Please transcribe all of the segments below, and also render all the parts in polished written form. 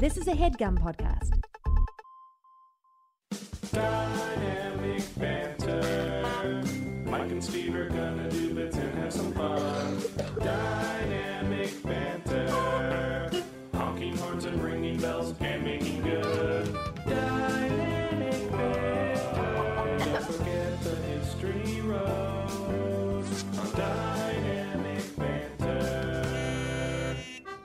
This is a HeadGum podcast. Dynamic banter. Mike and Steve are gonna do bits and have some fun. Dynamic banter. Honking horns and ringing bells and making good. Dynamic banter. Don't forget the history roast on Dynamic banter.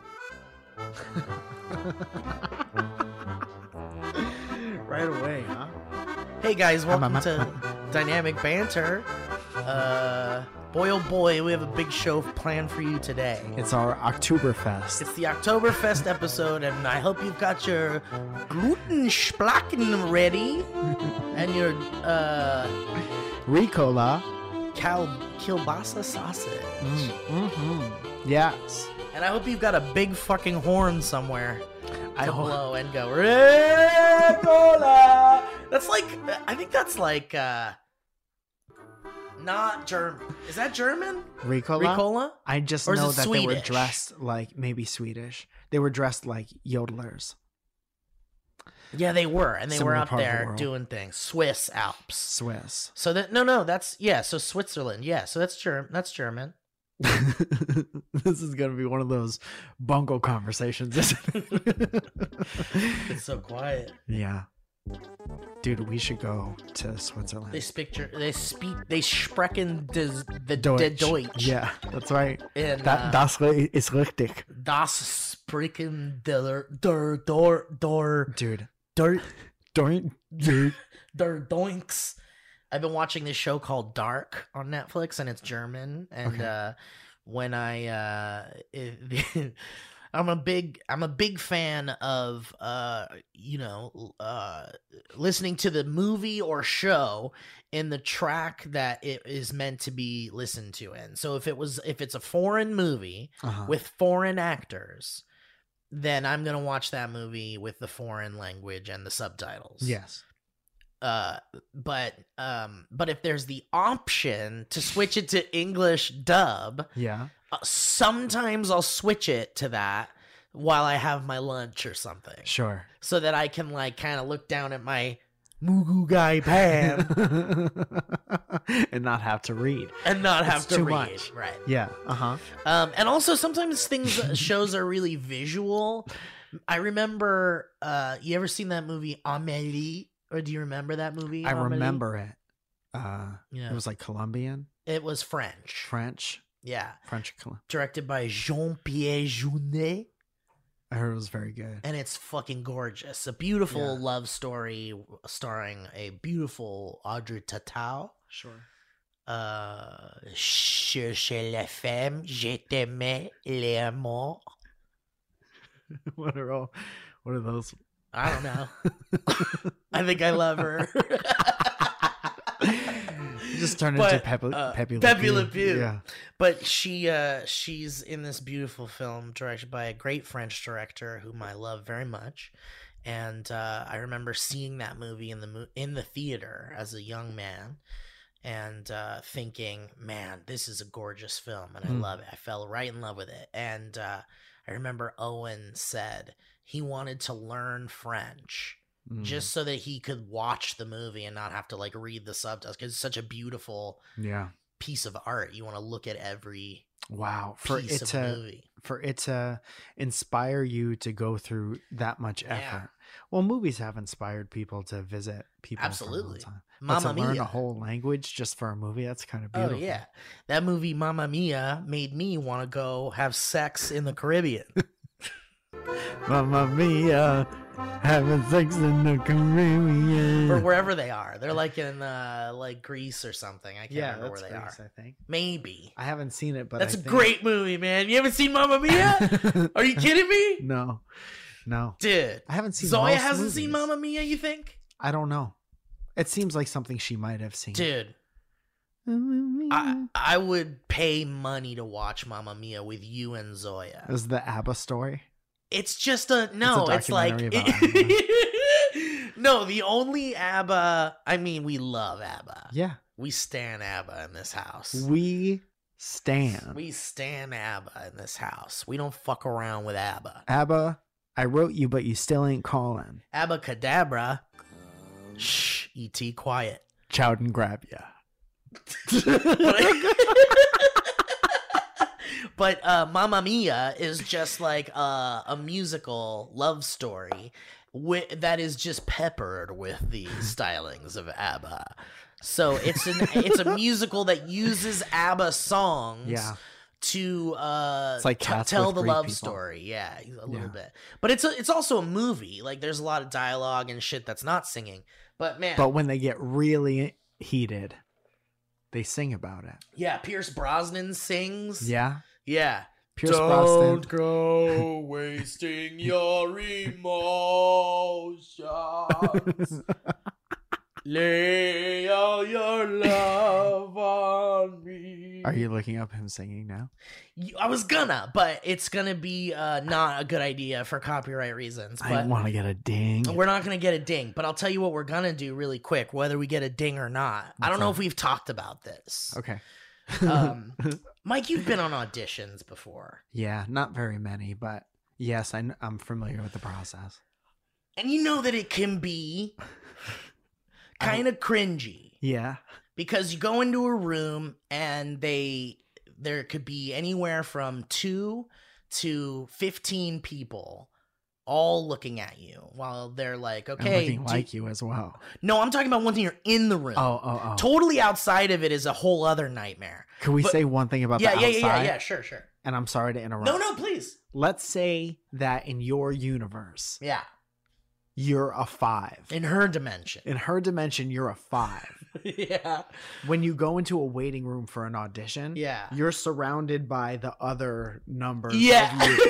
Right away, huh? Hey guys, welcome to Dynamic Banter. Boy oh boy, we have a big show planned for you today. It's our Oktoberfest. It's the Oktoberfest episode, and I hope you've got your Glutensplacken ready and your Ricola. kielbasa sausage. Yes. And I hope you've got a big fucking horn somewhere I to hope. blow and go Ricola. That's like, I think that's like not German. Is that German? Ricola? Ricola? I just Or is know it that they were Swedish? dressed like, maybe Swedish. They were dressed like yodelers. Yeah, they were, and they were Similar up part of the there world. doing things. Swiss Alps. Swiss. So that no, that's so Switzerland. Yeah, so that's German. That's German. This is going to be one of those bungle conversations, isn't it? It's so quiet. Yeah. Dude, we should go to Switzerland. They sprechen the Deutsch. Yeah, that's right. And Das ist richtig. das sprechen der Dude. der Doinks. I've been watching this show called Dark on Netflix, and it's German. And when I'm a big fan of listening to the movie or show in the track that it is meant to be listened to in. So if it's a foreign movie with foreign actors, then I'm gonna watch that movie with the foreign language and the subtitles. Yes. But if there's the option to switch it to English dub, Yeah. sometimes I'll switch it to that while I have my lunch or something, Sure. so that I can like kind of look down at my Mugu Gai Pan And not have to read. and not have It's to too read. much. Right. Yeah. Uh-huh. And also sometimes shows are really visual. I remember, you ever seen that movie Amélie? Or do you remember that movie? I Amélie? remember it. Yeah. It was like Colombian, It was French. French, Yeah. Colombian. Directed by Jean-Pierre Jeunet. I heard it was very good. And it's fucking gorgeous. A beautiful Yeah. love story starring a beautiful Audrey Tautou. Sure. Cherchez la femme, je t'aimais, l'amour. What are those? I don't know. I think I love her. You just turned But, into Pepe Pepe Le Pew. Yeah. But she's in this beautiful film directed by a great French director whom I love very much. And I remember seeing that movie in the theater as a young man and thinking, man, this is a gorgeous film and I love it. I fell right in love with it. And I remember Owen said he wanted to learn French just so that he could watch the movie and not have to like read the subtitles, because it's such a beautiful Yeah. piece of art. You want to look at every Wow. piece of the movie. For it to inspire you to go through that much effort. Well, movies have inspired people to visit people Absolutely. for a long time. But Mamma to learn Mia. a whole language just for a movie, that's kind of Oh beautiful. yeah, that movie Mamma Mia made me want to go have sex in the Caribbean. Mamma Mia, having sex in the Caribbean. Or wherever they are. They're like in like Greece or something. I can't Yeah, remember that's where they Greece, are. I think. Maybe. I haven't seen it, but That's I a think... great movie, man. You haven't seen Mamma Mia? Are you kidding me? No. Dude. I haven't seen Zoya most hasn't seen movies. Mamma Mia, you think? I don't know. It seems like something she might have seen. Dude. I would pay money to watch Mamma Mia with you and Zoya. Is the ABBA story? It's just it's like documentary about no, the only ABBA, I mean, we love ABBA. Yeah. We stan ABBA in this house. We stan. We stan ABBA in this house. We don't fuck around with ABBA. ABBA, I wrote you, but you still ain't calling. Abacadabra. Shh, E.T. quiet. Chowden grab ya. But Mamma Mia is just like a musical love story that is just peppered with the stylings of ABBA. So it's a musical that uses ABBA songs Yeah. to It's like Cats tell with the Greek love people. story. Yeah, a little Yeah. bit. But it's also a movie. Like there's a lot of dialogue and shit that's not singing. But man, But when they get really heated, they sing about it. yeah, Pierce Brosnan sings. Yeah. Yeah. Pierce Brosnan. go wasting your emotions. Lay all your love on me. Are you looking up him singing now? I was gonna, but it's gonna be not a good idea for copyright reasons. I But want to get a ding. we're not gonna get a ding. But I'll tell you what we're gonna do really quick, whether we get a ding or not. I don't know if we've talked about this. Okay. Mike, you've been on auditions before. Yeah, not very many, but yes, I'm familiar with the process. And you know that it can be kind of cringy Yeah. because you go into a room and there could be anywhere from 2 to 15 people all looking at you while they're like, And okay. looking like you as well. No, I'm talking about when you're in the room. Oh. Totally outside of it is a whole other nightmare. Can we But- say one thing about Yeah, the yeah, outside? yeah, sure. And I'm sorry to interrupt. No, please. Let's say that in your universe, Yeah, you're a 5. in her dimension. In her dimension, you're a 5. Yeah. When you go into a waiting room for an audition, Yeah. you're surrounded by the other numbers Yeah. of you.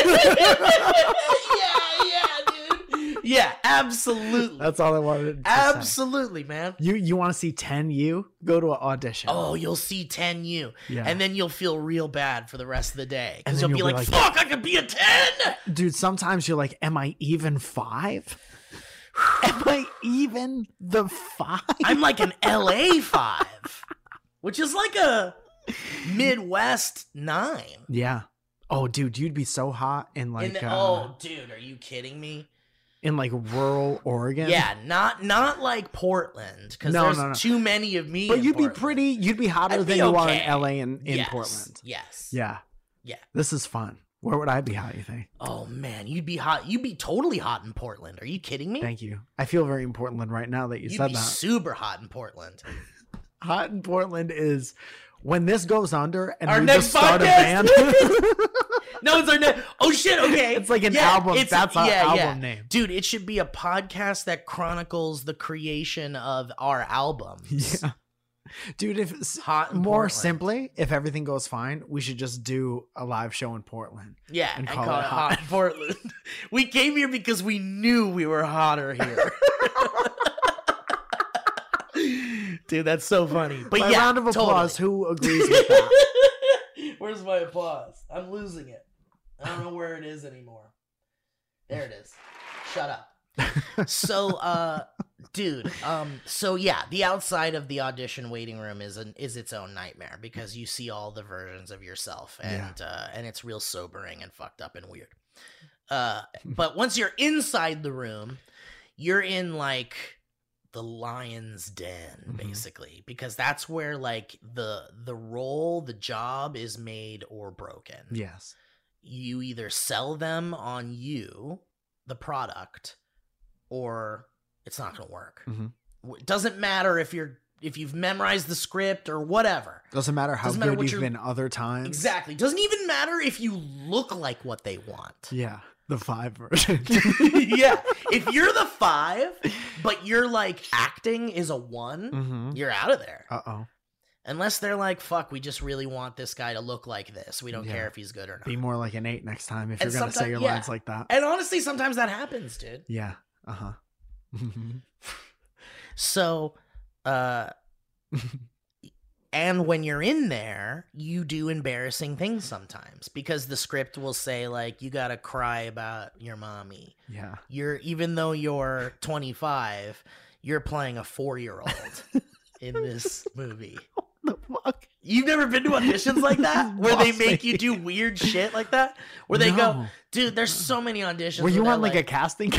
dude. Yeah, absolutely. That's all I wanted to say. Absolutely, man. You want to see 10 you? Go to an audition. Oh, you'll see 10 you. Yeah. And then you'll feel real bad for the rest of the day. And Because then you'll be you'll like, be like- fuck, I could be a 10. Dude, sometimes you're like, am I even 5? Am I even the 5? I'm like an LA 5, which is like a Midwest 9. Yeah. Oh, dude, you'd be so hot in like Oh, dude, are you kidding me? in like rural Oregon. Yeah, not like Portland, because No, there's no. too many of me. But in you'd be Portland. you'd be hotter I'd than be you are in okay. LA and in Yes, Portland. Yes. Yeah. Yeah. This is fun. Where would I be hot, you think? Oh man, you'd be hot. You'd be totally hot in Portland. Are you kidding me? Thank you. I feel very in Portland right now that you You'd said be that. super hot in Portland. Hot in Portland is when this goes under and Our we next just start a podcast. band. No, it's our name. Oh shit. Okay, It's like an album. it's- That's our album name. dude. It should be a podcast that chronicles the creation of our albums. Yeah. Dude, if Hot in more Portland. simply, if everything goes fine, we should just do a live show in Portland. Yeah, And and call call it it hot. hot in Portland. We came here because we knew we were hotter here. Dude, that's so funny. But By yeah, round of applause, totally. who agrees with that? Where's my applause? I'm losing it. I don't know where it is anymore. There it is. Shut up. So, dude, so yeah, the outside of the audition waiting room is its own nightmare because you see all the versions of yourself, and it's real sobering and fucked up and weird. But once you're inside the room, you're in like the lion's den, basically, because that's where like the role, the job is made or broken. Yes. You either sell them on you, the product, or it's not going to work. Mhm. It doesn't matter if you've memorized the script or whatever. Doesn't matter how Doesn't matter good what you've you're- been other times. Exactly. Doesn't even matter if you look like what they want. Yeah. The 5 version. Yeah. If you're the 5, but you're like acting is a 1, Mm-hmm. you're out of there. Uh-oh. Unless they're like, fuck, we just really want this guy to look like this. We don't Yeah. care if he's good or not. Be more like an 8 next time if And you're going to say your sometime- yeah. lines like that. And honestly, sometimes that happens, dude. Yeah. Uh-huh. So, and when you're in there, you do embarrassing things sometimes because the script will say like, you gotta cry about your mommy. Yeah. Even though you're 25, you're playing a 4-year-old in this movie. The fuck? You've never been to auditions like that? Where they make you do weird shit like that? Where they go, dude, there's so many auditions. Were you on like a casting?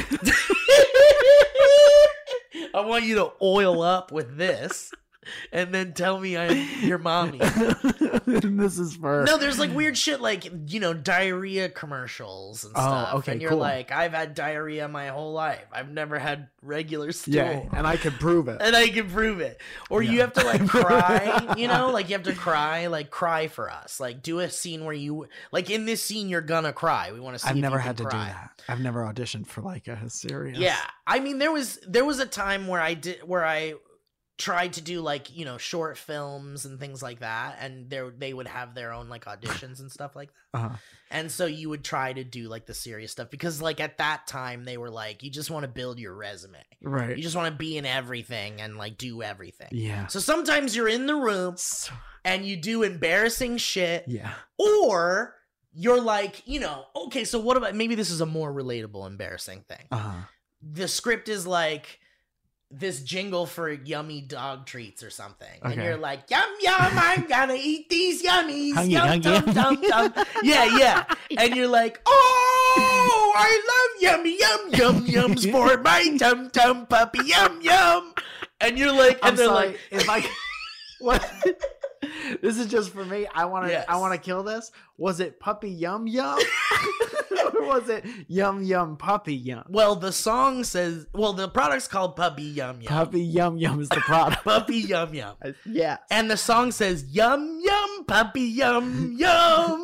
I want you to oil up with this and then tell me I'm your mommy. This is for... No, there's like weird shit like, diarrhea commercials and stuff. Okay, and you're cool. like, I've had diarrhea my whole life. I've never had regular stool. Yeah, and I could prove it. And I can prove it. Or you have to like cry, like you have to cry for us. Like do a scene where you, like in this scene, you're gonna cry. We want to see I've if never you had can to cry. do that. I've never auditioned for like a serious... Yeah. I mean, there was a time where I tried to do like, short films and things like that. And they would have their own like auditions and stuff like that. Uh-huh. And so you would try to do like the serious stuff because like at that time they were like, you just want to build your resume. Right. You just want to be in everything and like do everything. Yeah. So sometimes you're in the room and you do embarrassing shit. Yeah. Or you're like, okay, so what about, maybe this is a more relatable, embarrassing thing. Uh-huh. The script is like this jingle for yummy dog treats or something. Okay. And you're like, yum, yum, I'm gonna eat these yummies. Hungry, Yum, hungry. dum, dum, dum. Yeah. And you're like, oh, I love yummy, yum, yum, yums for my tum tum puppy, yum, yum. And you're like, and I'm they're sorry, like, if I... What? This is just for me. I want to kill this. Was it Puppy Yum Yum? Or was it Yum Yum Puppy Yum? well, the song says, the product's called Puppy Yum Yum. Puppy Yum Yum is the product. Puppy Yum Yum. Yeah. And the song says, yum, yum, puppy, yum, yum.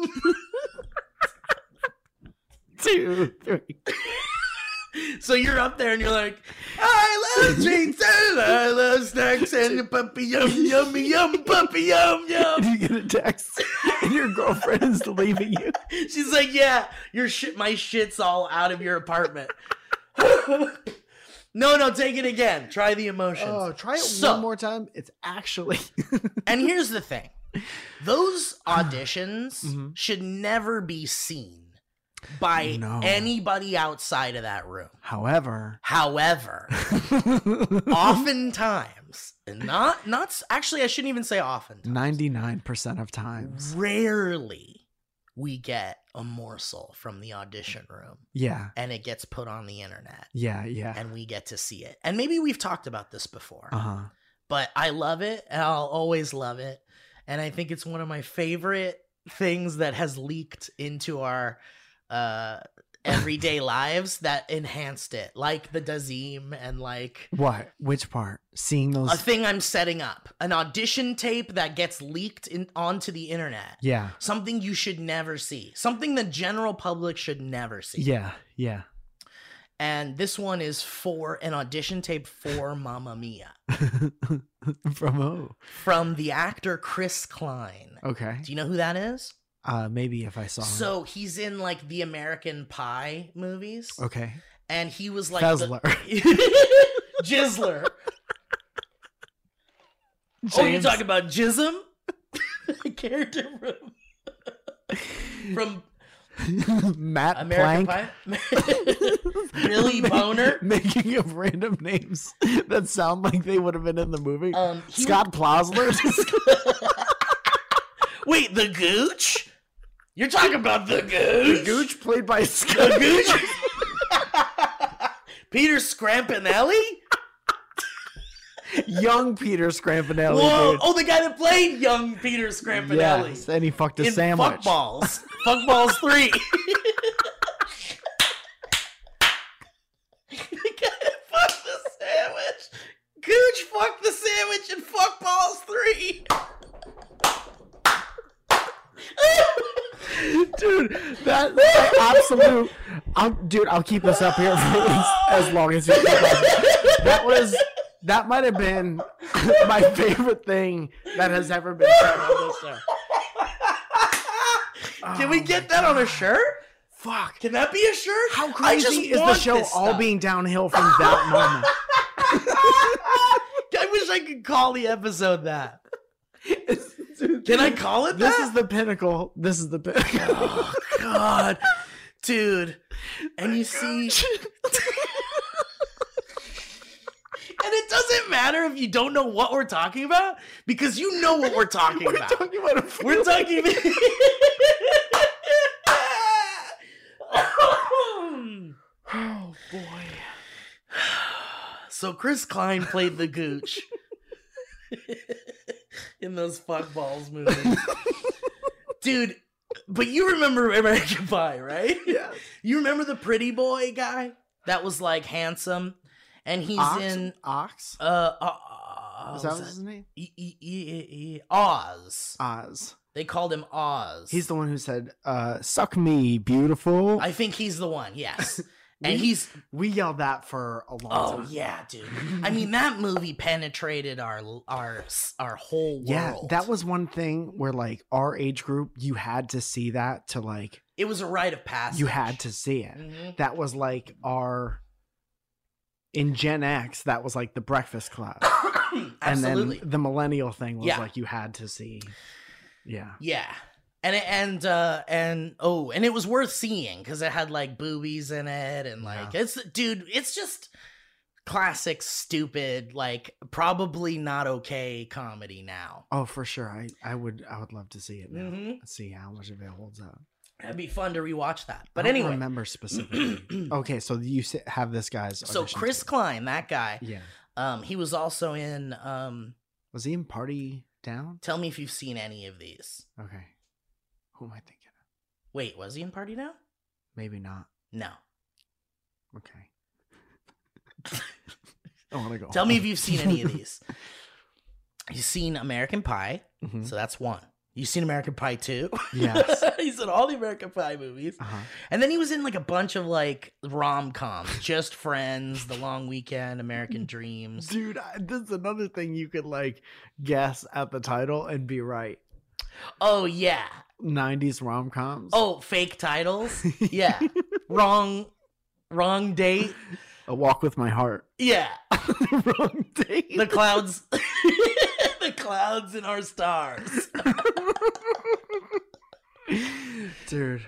2, 3. So you're up there and you're like, I love treats and I love snacks and puppy, yum, yummy, yum, puppy, yum, yum. You get a text and your girlfriend is leaving you. She's like, yeah, my shit's all out of your apartment. No, take it again. Try the emotions. Oh, try it one more time. It's actually... And here's the thing. Those auditions should never be seen by anybody outside of that room. However, oftentimes, and not actually, I shouldn't even say often. 99% of times, rarely we get a morsel from the audition room. Yeah. And it gets put on the internet. Yeah. And we get to see it. And maybe we've talked about this before. Uh-huh. But I love it, and I'll always love it. And I think it's one of my favorite things that has leaked into our everyday lives that enhanced it, like the Dazim and like what? Which part? Seeing those? A thing I'm setting up, an audition tape that gets leaked onto the internet. Yeah. Something you should never see. Something the general public should never see. Yeah. Yeah. And this one is for an audition tape for Mamma Mia. From who? From the actor Chris Klein. Okay. Do you know who that is? Maybe if I saw him. So he's in like the American Pie movies. Okay. And he was like Fezler. Jizzler. Oh, you're talking about Jism? Character from Matt American Plank. Pie. Billy Boner. Making of random names that sound like they would have been in the movie. Scott Plosler. Wait, the Gooch? You're talking about the Gooch? The Gooch played by Scott. The Gooch? Peter Scrampinelli? Young Peter Scrampinelli. Whoa! Dude. Oh, the guy that played young Peter Scrampinelli. Yes, and he fucked a in sandwich. Fuckballs. Fuckballs 3. The guy that fucked the sandwich. Gooch fucked the sandwich in Fuckballs 3. Dude, that absolute. I'll keep this up here for as long as you keep up. That might have been my favorite thing that has ever been said on this show. Can we get that on a shirt? Fuck. Can that be a shirt? How crazy is the show all being downhill from that moment? I wish I could call the episode that. Can I call it that? This is the pinnacle. This is the pinnacle. Oh, God. Dude. And you see... And it doesn't matter if you don't know what we're talking about, because you know what we're talking about. Talking about We're talking about... Oh boy. So Chris Klein played the Gooch in those fuckballs movies. Dude, but you remember American Pie, right? Yeah. You remember the pretty boy guy that was like handsome, and he's in Ox. Is that his name? Oz. Oz. They called him Oz. He's the one who said, "Suck me, beautiful." I think he's the one. Yes. We- And we yelled that for a long oh time. yeah, dude. I mean, that movie penetrated our whole world. Yeah, that was one thing where like our age group, you had to see that to like it was a rite of passage. you had to see it. Mhm. That was like our in Gen X, that was like the Breakfast Club. Absolutely. And then the millennial thing was Yeah. like you had to see. Yeah. Yeah. And it was worth seeing because it had like boobies in it and like it's just classic stupid, like probably not okay comedy now. Oh, for sure. I would love to see it now. Mhm. See how much of it holds up. It'd be fun to rewatch that. But I don't anyway, remember specifically. Okay, so you have this guy's so audition Chris tape. Klein, that guy, Yeah. he was also in Was he in Party Down? tell me if you've seen any of these. Okay. Who am I thinking of? Wait, was he in Party Now? Maybe not. No. Okay. I want to go. Tell me if you've seen any of these. You've seen American Pie, Mhm. so that's one. You've seen American Pie 2? Yes. He's in all the American Pie movies. Uh-huh. And then he was in like a bunch of like rom-coms. Just Friends, The Long Weekend, American Dreams. Dude, this is another thing you could like guess at the title and be right. Oh, yeah. 90s rom-coms. Oh, fake titles? Yeah. Wrong date? A Walk with My Heart. Yeah. Wrong date. The clouds. The clouds in our stars. Dude.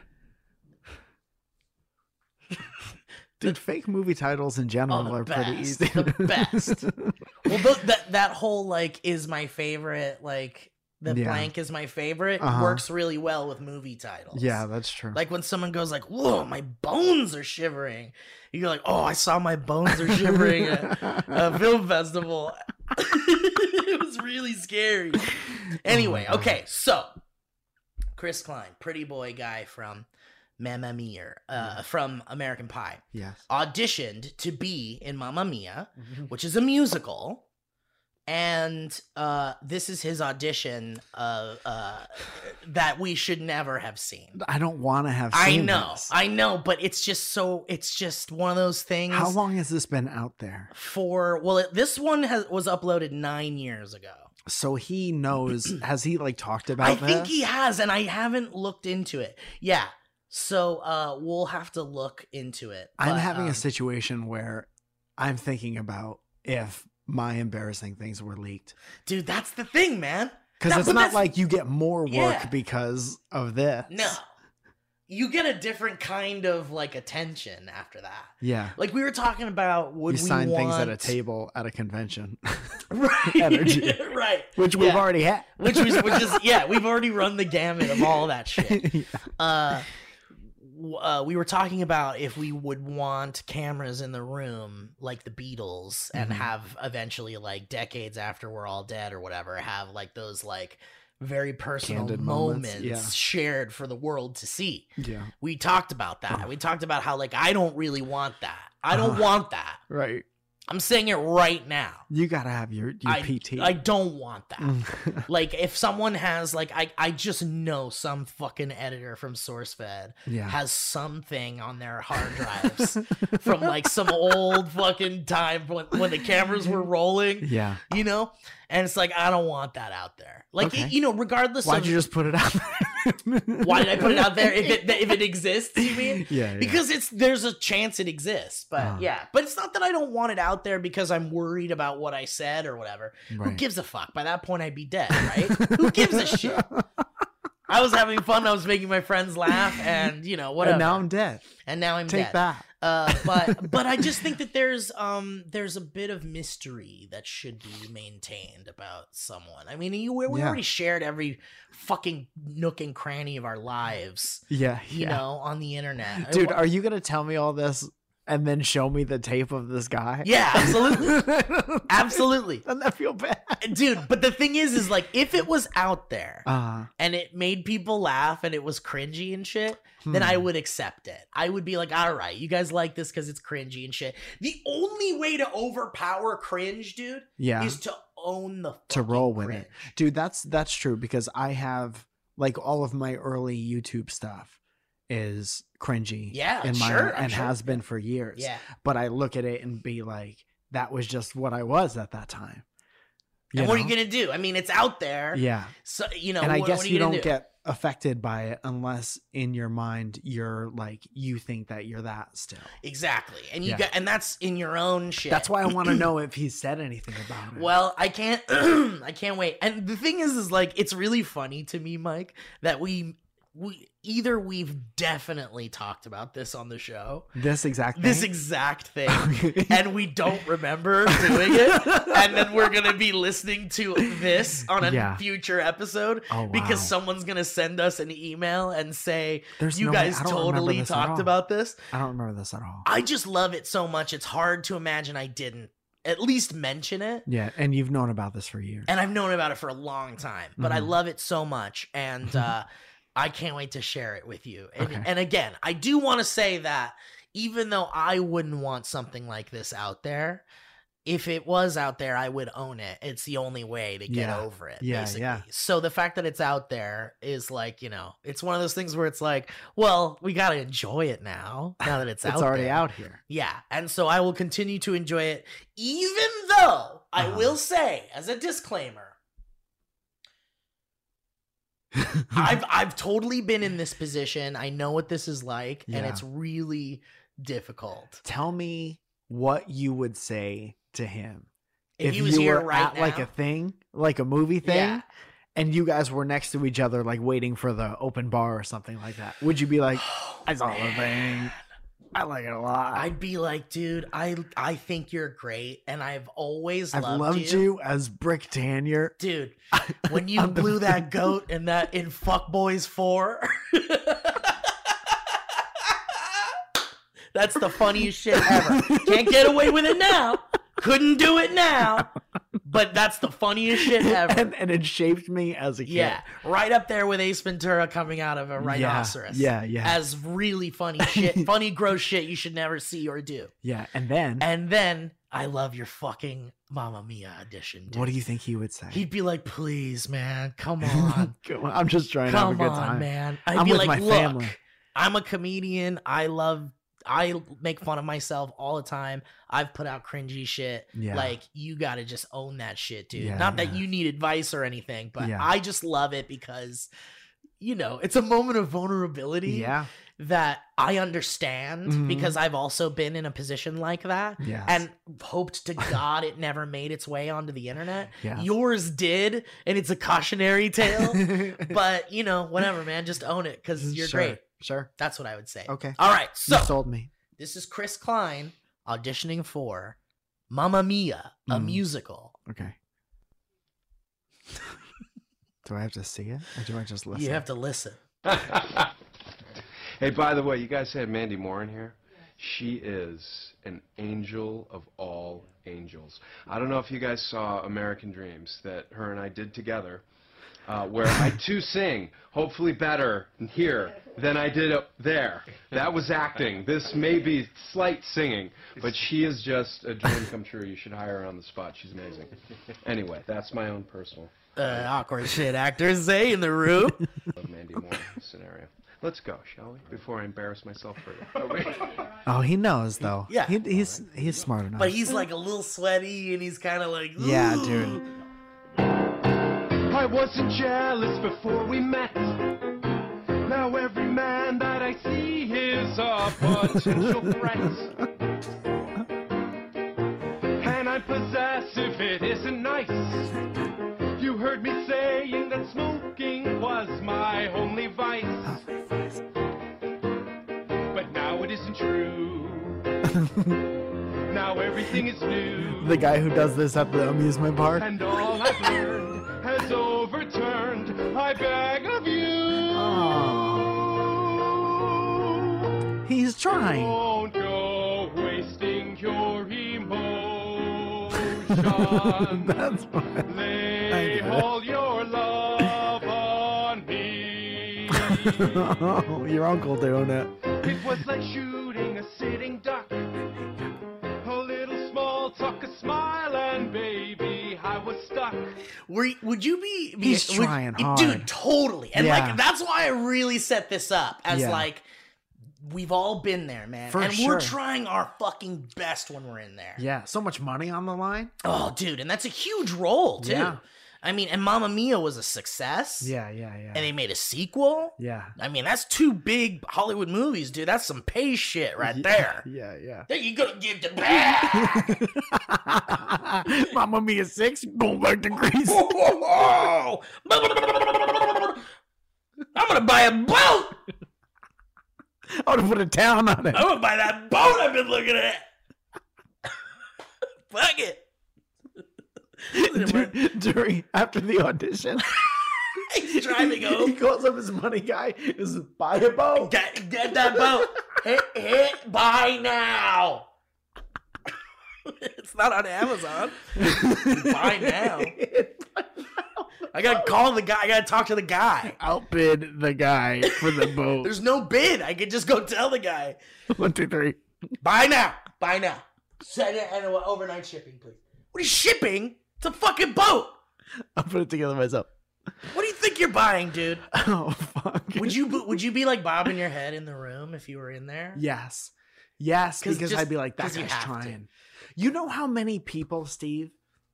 Dude, fake movie titles in general the are pretty best, easy. the best. Well, that whole like is my favorite, like the Yeah. blank is my favorite Uh-huh. works really well with movie titles. Yeah, that's true. Like when someone goes like, "Whoa, my bones are shivering," you're like, "Oh, I saw my bones are shivering at a film festival." It was really scary. Anyway, God. okay, so Chris Klein, pretty boy guy from Mamma Mia, from American Pie, Yes. auditioned to be in Mamma Mia, which is a musical. And this is his audition that we should never have seen. I don't want to have I seen know, this. I know, but it's just one of those things. How long has this been out there? This one was uploaded 9 years ago. So he knows. Has he like talked about I this? think he has, and I haven't looked into it. Yeah, so we'll have to look into it. I'm But, having a situation where I'm thinking about if my embarrassing things were leaked. dude, that's the thing, man. Because That- it's but not that's- like you get more work Yeah. because of this. No, you get a different kind of like attention after that. Yeah. Like we were talking about, would You we sign want things at a table at a convention, right? Energy. Right? which we've Yeah. already had. Which is we've already run the gamut of all that shit. We were talking about if we would want cameras in the room like the Beatles and Mhm. have eventually like decades after we're all dead or whatever, have like those like very personal Candid moments, moments, yeah. shared for the world to see. Yeah. We talked about that. We talked about how like I don't really want that. I don't want that. Right. I'm saying it right now. You gotta have your PT. I don't want that. Like if someone has like I just know some fucking editor from SourceFed Yeah. has something on their hard drives from like some old fucking time when the cameras were rolling, Yeah. you know? And it's like I don't want that out there. Like Okay. you know, regardless Why'd of you just put it out there? why did I put it out there if it exists, you mean? Yeah. Because there's a chance it exists, but Uh-huh. yeah, but it's not that I don't want it out there because I'm worried about what I said or whatever. Who Right. gives a fuck? By that point, I'd be dead, right? Who gives a shit? I was having fun. I was making my friends laugh, and you know whatever. And now I'm dead. And now I'm Take dead. that. But I just think that there's a bit of mystery that should be maintained about someone. I mean, we already shared every fucking nook and cranny of our lives, Yeah. you know, on the internet. Dude, are you gonna tell me all this and then show me the tape of this guy? Yeah, absolutely. Absolutely. Doesn't that feel bad? Dude, but the thing is like, if it was out there Uh, and it made people laugh and it was cringy and shit, then I would accept it. I would be like, all right, you guys like this because it's cringy and shit. The only way to overpower cringe, dude, yeah. is to own the To roll with cringe. it. Dude, that's true, because I have, like, all of my early YouTube stuff is cringy. Yeah, in my sure, and sure. has been for years. Yeah. But I look at it and be like, that was just what I was at that time. And what are you know? gonna do? I mean, it's out there. Yeah. So you know, And I what guess are you gonna don't do? get affected by it unless in your mind you're like, you think that you're that still. Exactly, and you Yeah. get, and that's in your own shit. That's why I want to know if he said anything about it. Well, I can't. I can't wait. And the thing is like, it's really funny to me, Mike, that we've definitely talked about this on the show, this exact this thing? exact thing, and we don't remember doing it, and then we're gonna be listening to this on a Yeah. future episode Oh, because wow. someone's gonna send us an email and say, There's "You no way- guys I don't remember totally this at talked all. about this." I don't remember this at all. I just love it so much. It's hard to imagine I didn't at least mention it. Yeah, and you've known about this for years. And I've known about it for a long time, but I Mhm. love it so much. And I can't wait to share it with you. And, Okay. and again, I do want to say that even though I wouldn't want something like this out there, if it was out there, I would own it. It's the only way to get Yeah. over it, Yeah, basically. yeah. So the fact that it's out there is like, you know, it's one of those things where it's like, well, we got to enjoy it now that it's out It's already there. out here. Yeah, and so I will continue to enjoy it, even though I Uh-huh. will say, as a disclaimer, I've totally been in this position. I know what this is like, and Yeah. it's really difficult. Tell me what you would say to him If he was you here were right at now, like a thing, like a movie thing, Yeah. and you guys were next to each other, like waiting for the open bar or something like that. Would you be like, I saw the thing, I like it a lot. I'd be like, dude, I think you're great, and I've always I've loved you as Brick Tanier. dude. When you I'm the- blew that goat in Fuck Boys 4. That's the funniest shit ever. Can't get away with it now. Couldn't do it now. But that's the funniest shit ever. and it shaped me as a kid. Yeah, right up there with Ace Ventura coming out of a rhinoceros. Yeah, yeah. As really funny shit, funny gross shit you should never see or do. Yeah, and then And then I love your fucking Mamma Mia edition. Dude. what do you think he would say? He'd be like, "Please, man, come on, I'm just trying to have a come good on, time. man." I'd I'm be with like, my "Look, family." I'm a comedian. I make fun of myself all the time. I've put out cringy shit. Yeah. Like, you got to just own that shit, dude. Yeah, Not that yeah. you need advice or anything, but Yeah. I just love it because, you know, it's a moment of vulnerability Yeah. that I understand Mhm. because I've also been in a position like that Yes. and hoped to God it never made its way onto the internet. Yes. Yours did, and it's a cautionary tale. But, you know, whatever, man. Just own it because you're Sure, great. Sure. That's what I would say. Okay. All right. You So sold me. this is Chris Klein auditioning for Mamma Mia, a Mm. musical. Okay. Do I have to see it, or do I just listen? You have to listen. Hey, by the way, you guys had Mandy Moore in here? She is an angel of all angels. I don't know if you guys saw American Dreams that her and I did together, where I too sing, hopefully better here than I did up there. That was acting. This may be slight singing, but she is just a dream come true. You should hire her on the spot. She's amazing. Anyway, that's my own personal Awkward shit actors say in the room. of Mandy Moore scenario. Let's go, shall we? Before I embarrass myself further. Oh, he knows though. Yeah. He's smart enough. But he's like a little sweaty and he's kind of like, Yeah, "Ooh." dude. I wasn't jealous before we met. Now every man that I see is a potential threat. And I'm possessive, it isn't nice. You heard me saying that smoking was my only vice. But now it isn't true. Now everything is new. The guy who does this at the amusement park. And all I've learned has overturned. I beg of you. Aw. He's trying. Don't go wasting your emotion. That's fine. I Lay get it. all your love on me. Oh, your uncle doing it. It was like shooting a sitting duck. A little small talk, a smile, and baby, I was stuck. Would you be? He's trying hard. dude. Totally, and Yeah. like that's why I really set this up as Yeah. like we've all been there, man, For and sure. we're trying our fucking best when we're in there. Yeah, so much money on the line. Oh, dude, and that's a huge role too. Yeah. I mean, and Mamma Mia was a success. Yeah. And they made a sequel. Yeah. I mean, that's 2 big Hollywood movies, dude. That's some pay shit right there. Yeah. Then you gonna give the back. Mamma Mia 6, going back to Greece. Whoa. I'm gonna buy a boat. I would have put a town on it. I'm gonna buy that boat I've been looking at. Fuck it. After the audition, He's driving he home. calls up his money guy. Is buy a boat. Get that boat. Hit buy now. It's not on Amazon. Buy now. I gotta call the guy. I gotta talk to the guy. Outbid the guy for the boat. There's no bid. I could just go tell the guy. 1, 2, 3. Buy now. Buy now. Send it and overnight shipping, please. What are you shipping? It's a fucking boat. I'll put it together myself. What do you think you're buying, dude? Oh fuck. Would you be like bobbing your head in the room if you were in there? Yes, 'Cause because just- I'd be like, that 'cause you guy's have to. trying. You know how many people, Steve,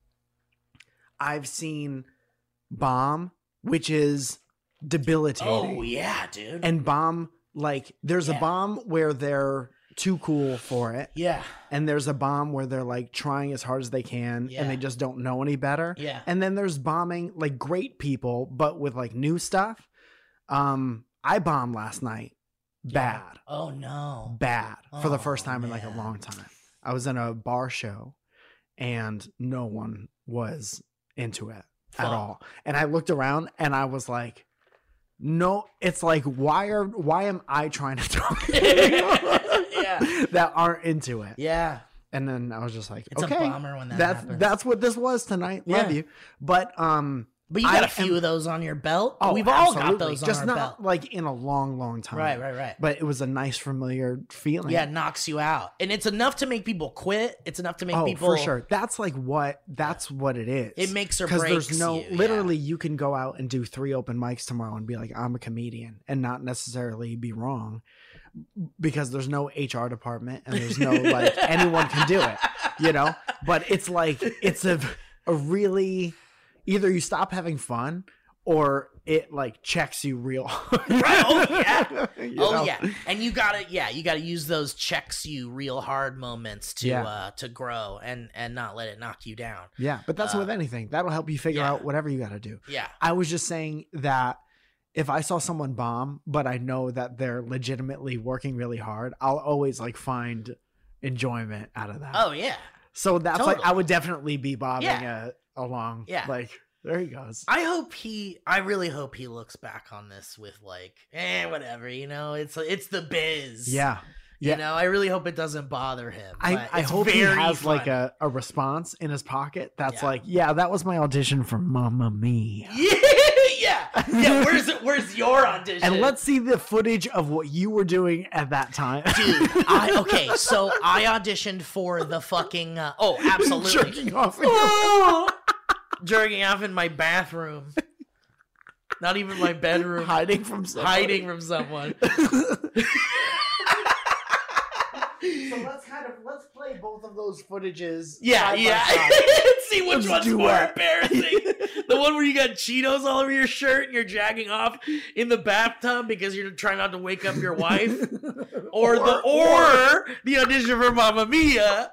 I've seen bomb, which is debilitating. Oh yeah, dude. And bomb, like, there's a Yeah. bomb where they're too cool for it, yeah, and there's a bomb where they're like trying as hard as they can, Yeah. and they just don't know any better. yeah. And then there's bombing like great people, but with like new stuff. I bombed last night. Bad. Oh no. Bad for the Oh, first time in like a man. long time. I was in a bar show and no one was into it Fuck. at all. And I looked around and I was like, no, it's like, why am I trying to talk to people Yeah. that aren't into it? Yeah. And then I was just like, It's okay, a bummer when that happens. that's what this was tonight. Love Yeah. you. But But you got I a few am- of those on your belt. oh, We've all absolutely. got those on just our not belt. like in a long time. Right. But it was a nice familiar feeling. Yeah, it knocks you out. And it's enough to make people quit. It's enough to make Oh, people for sure. That's like that's what it is. It makes or because breaks there's no you, yeah. literally you can go out and do 3 open mics tomorrow and be like, I'm a comedian, and not necessarily be wrong, because there's no HR department and there's no like anyone can do it, you know. But it's like it's a really, either you stop having fun or it like checks you real hard. Right. Oh yeah. You Oh know? yeah. And you gotta use those checks you real hard moments to Yeah. to grow and not let it knock you down. Yeah, but that's with anything. That'll help you figure yeah. out whatever you got to do. Yeah. I was just saying that if I saw someone bomb, but I know that they're legitimately working really hard, I'll always like find enjoyment out of that. Oh yeah. So that's like, totally. I would definitely be bobbing Yeah. along. Yeah. Like, there he goes. I really hope he looks back on this with like, whatever, you know, it's the biz. Yeah. Yeah. You know, I really hope it doesn't bother him. I but it's hope he very has like funny. a response in his pocket that's Yeah. like, yeah, that was my audition for Mamma Mia. Yeah. Where's your audition? And let's see the footage of what you were doing at that time. Dude, so I auditioned for the fucking absolutely Jerking off in your jerking off in my bathroom. Not even my bedroom. hiding from somebody. Hiding from someone. So let's play both of those footages. Yeah, side by yeah. side. See which Let's one's do more it. embarrassing. The one where you got Cheetos all over your shirt and you're jacking off in the bathtub because you're trying not to wake up your wife, or the audition for Mamma Mia.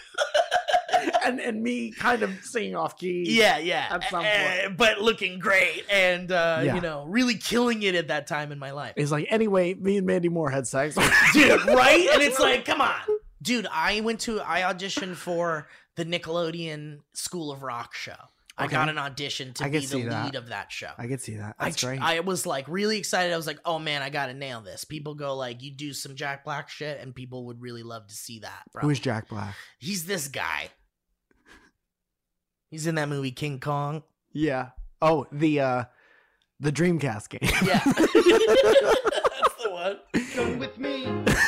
and me kind of singing off key. Yeah. At some point. But looking great and really killing it at that time in my life. It's like, anyway, me and Mandy Moore had sex. Dude, right? And it's like, come on. Dude, I auditioned for the Nickelodeon School of Rock show. I Okay. got an audition to I be could the see that. lead of that show. I could see that. That's great. I was like really excited. I was like, oh man, I gotta nail this. People go like, you do some Jack Black shit, and people would really love to see that, bro. Who is Jack Black? He's this guy. He's in that movie King Kong. Yeah. Oh, the Dreamcast game. Yeah. That's the one. Come with me.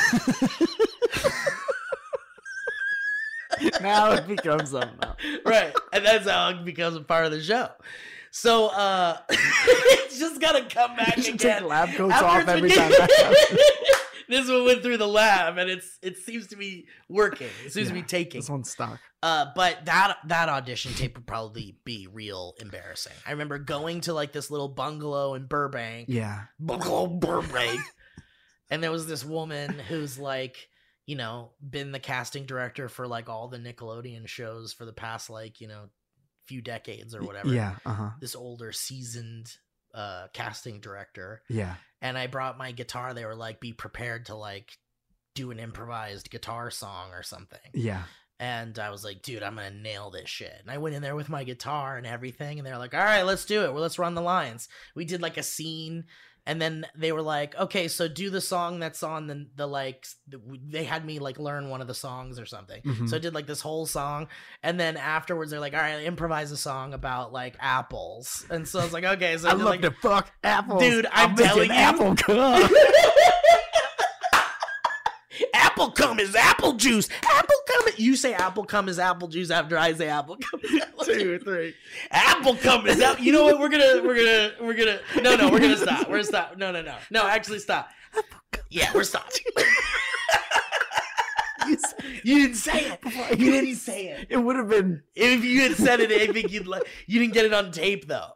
Now it becomes something else. Right. And that's how it becomes a part of the show. So it's just gotta come back You should again. take lab coats After off it's every been- time that happens. This one went through the lab and it seems to be working. It seems to be Yeah, taking. This one's stuck. But that audition tape would probably be real embarrassing. I remember going to like this little bungalow in Burbank. Yeah. Bungalow Burbank. And there was this woman who's like, you know, been the casting director for like all the Nickelodeon shows for the past like, you know, few decades or whatever. Yeah. Uh-huh. This older seasoned casting director. Yeah. And I brought my guitar. They were like, be prepared to like do an improvised guitar song or something. Yeah. And I was like, dude, I'm going to nail this shit. And I went in there with my guitar and everything. And they're like, all right, let's do it. Well, let's run the lines. We did like a scene. And then they were like, okay, so do the song that's on the like, they had me like learn one of the songs or something. Mhm. So I did like this whole song. And then afterwards, they're like, all right, improvise a song about like apples. And so I was like, okay. So I I did love like, to fuck apples. Dude, I'm making telling you. apple cum. apple cum is apple juice. Apple cum. You say apple cum is apple juice after I say apple cum is apple juice. 2, 3. Apple cum is apple. You know what? We're gonna. No, we're gonna stop. We're gonna stop. No. Actually, stop. Yeah, we're stopping. You didn't say it. You didn't say it. It would have been. If you had said it, I think you'd. You didn't get it on tape though.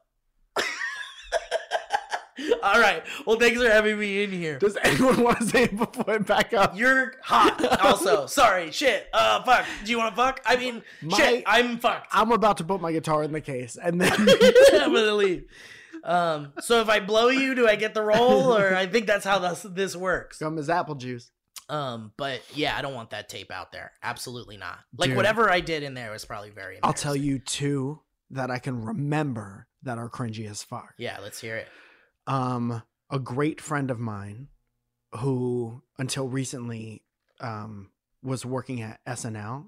All right. Well, thanks for having me in here. Does anyone want to say it before I back up? You're hot. Also, sorry. Shit. Fuck. Do you want to fuck? I mean, shit. I'm fucked. I'm about to put my guitar in the case, and then I'm gonna leave. So if I blow you, do I get the role, or I think that's how this works. cum is apple juice. But yeah, I don't want that tape out there. Absolutely not. Like Dude. whatever I did in there was probably very. I'll tell embarrassing. you 2 that I can remember that are cringy as fuck. Yeah, let's hear it. A great friend of mine who until recently was working at SNL,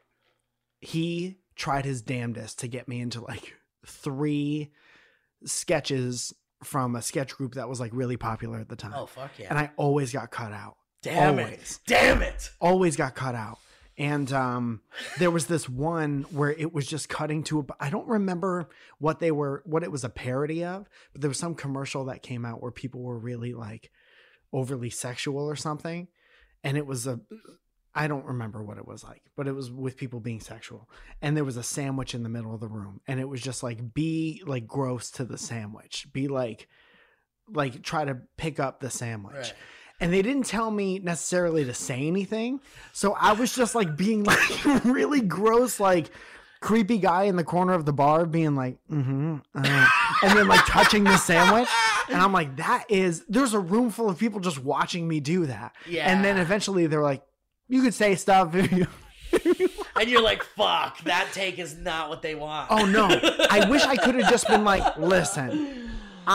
he tried his damnedest to get me into like 3 sketches from a sketch group that was like really popular at the time. Oh fuck yeah! And I always got cut out. Damn always. it! Damn it! Always got cut out. And there was this one where it was just cutting to I don't remember what it was a parody of, but there was some commercial that came out where people were really like overly sexual or something. And it was I don't remember what it was like, but it was with people being sexual. And there was a sandwich in the middle of the room. And it was just like, be like gross to the sandwich. Be like try to pick up the sandwich. Right. And they didn't tell me necessarily to say anything. So I was just like being like really gross, like creepy guy in the corner of the bar being like, and then like touching the sandwich. And I'm like, there's a room full of people just watching me do that. Yeah. And then eventually they're like, you could say stuff. And you're like, fuck, that take is not what they want. Oh no. I wish I could have just been like, listen,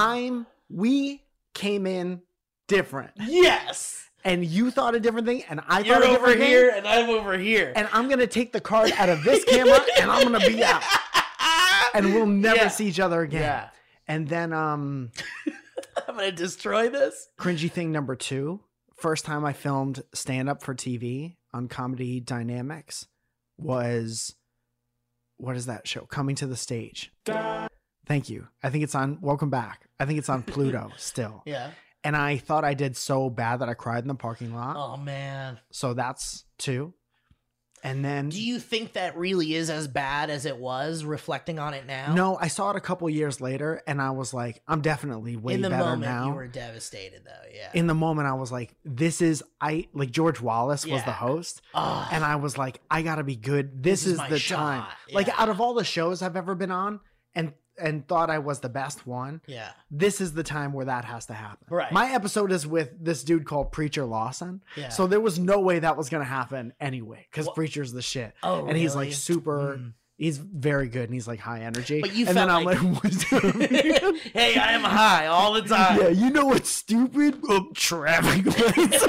we came in different. Yes. And you thought a different thing, and I You're thought a over different here, thing. and I'm over here. And I'm gonna take the card out of this camera, and I'm gonna be out, and we'll never Yeah. see each other again. Yeah. And then, I'm gonna destroy this. cringy thing number 2. First time I filmed stand up for TV on Comedy Dynamics was, what is that show? Coming to the Stage. Thank you. I think it's on. Welcome back. I think it's on Pluto still. Yeah. And I thought I did so bad that I cried in the parking lot. Oh man. So that's 2. And then Do you think that really is as bad as it was, reflecting on it now? no, I saw it a couple years later, and I was like, I'm definitely way In the better moment, now. you were devastated, though. Yeah. In the moment, I was like, like George Wallace was the Yeah. host, Oh, and I was like, I gotta be good. This is is my the shot. time. Like Yeah. out of all the shows I've ever been on, and and thought I was the best one, Yeah. this is the time where that has to happen. Right. My episode is with this dude called Preacher Lawson. Yeah. So there was no way that was going to happen anyway, because Well- Preacher's the shit. Oh, and he's really? like super, he's very good, and he's like high energy. But you and felt then I'm like- like, what's up? Hey, I am high all the time. Yeah, you know what's stupid? Traffic lights.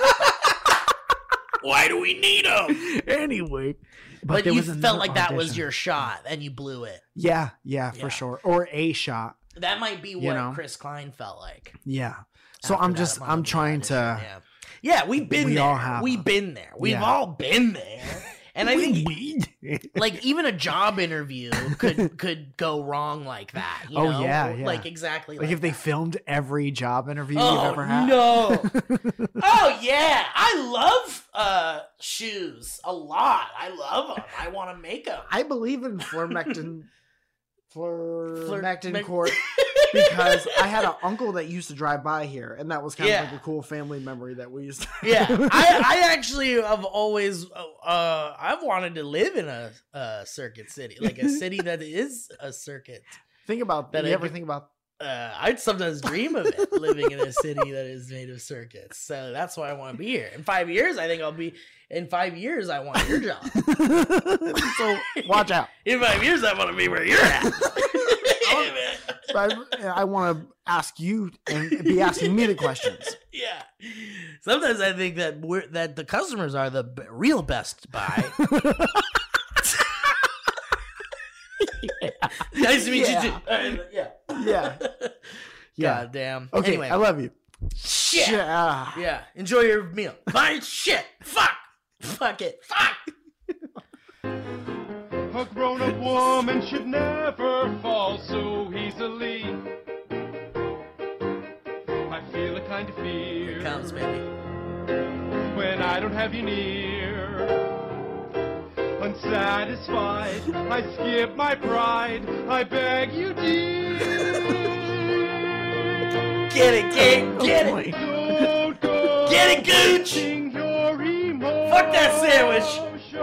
Why do we need them? Anyway. But there you was felt another like that was audition. your shot, and you blew it. Yeah, Yeah. for sure. Or a shot. That might be what know? Chris Klein felt like. Yeah. So after I'm that just, Mamma I'm Mia trying audition, to. Yeah, we've been We there. all have. We've been there. We've Yeah. all been there. And I think, like, even a job interview could go wrong like that. You Oh, know? yeah, yeah. Like, exactly. Like if they that. filmed every job interview Oh, you've ever had. no. Oh, yeah. I love shoes a lot. I love them. I want to make them. I believe in Flurmectin Mec- court because I had an uncle that used to drive by here, and that was kind Yeah. of like a cool family memory that we used to. Yeah, I actually have always I've wanted to live in a circuit city, like a city that is a circuit. Think about That that. I You ever could- think about? I'd sometimes dream of it, living in a city that is made of circuits. So that's why I want to be here. In 5 years, I think I'll be. In 5 years, I want your job. So watch out. In 5 years, I want to be where you're at. I want to ask you and be asking me the questions. Yeah. Sometimes I think that that the customers are the real Best Buy. Nice to meet Yeah. you too. Yeah. Yeah. Yeah. God damn. Okay. Anyway, I love you. shit. Yeah. Yeah. Enjoy your meal. Bye. Shit. Fuck. Fuck it. Fuck. A grown-up woman should never fall so easily. I feel a kind of fear Comes, baby. when I don't have you near. Unsatisfied, I skip my pride. I beg you, dear. Get it, get Oh, it. Don't go. Get it, Gooch. Your emotions. Fuck that sandwich.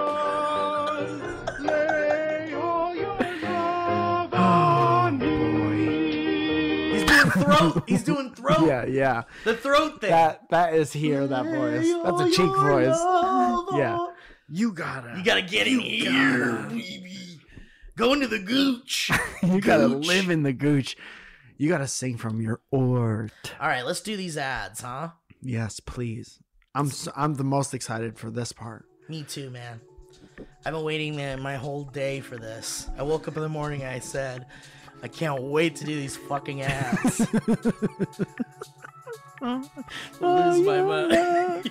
Lay all your love on me. He's doing throat. He's doing throat. Yeah. Yeah. The throat thing. That is here. That voice. That's a cheek voice. Yeah. You gotta. You gotta get in here, baby. Go into the gooch. You gotta Gooch. live in the gooch. You gotta sing from your ort. All right, let's do these ads, huh? Yes, please. I'm the most excited for this part. Me too, man. I've been waiting my whole day for this. I woke up in the morning. I said, I can't wait to do these fucking ads. Lose my mind.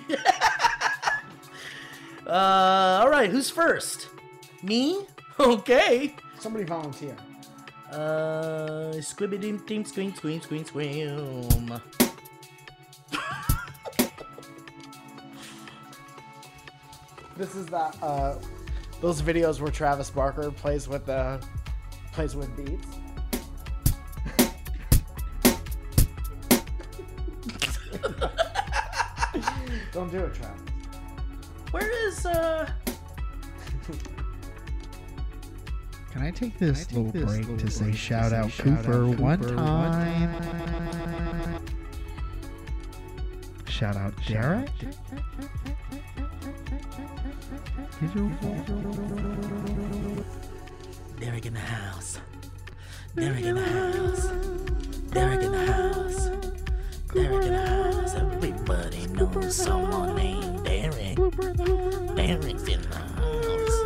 All right, who's first? Me? Okay. Somebody volunteer. Squibby dim dim squeam squeam squeam squeam. This is the those videos where Travis Barker plays with beats. Don't do it, Travis. Where is Can I take this little break to say shout out Cooper one time? Shout out Derek. Derek in the house? Derek in the house. Derek in the house. Derek in the house. Everybody knows someone named Derek. Derek's in the house.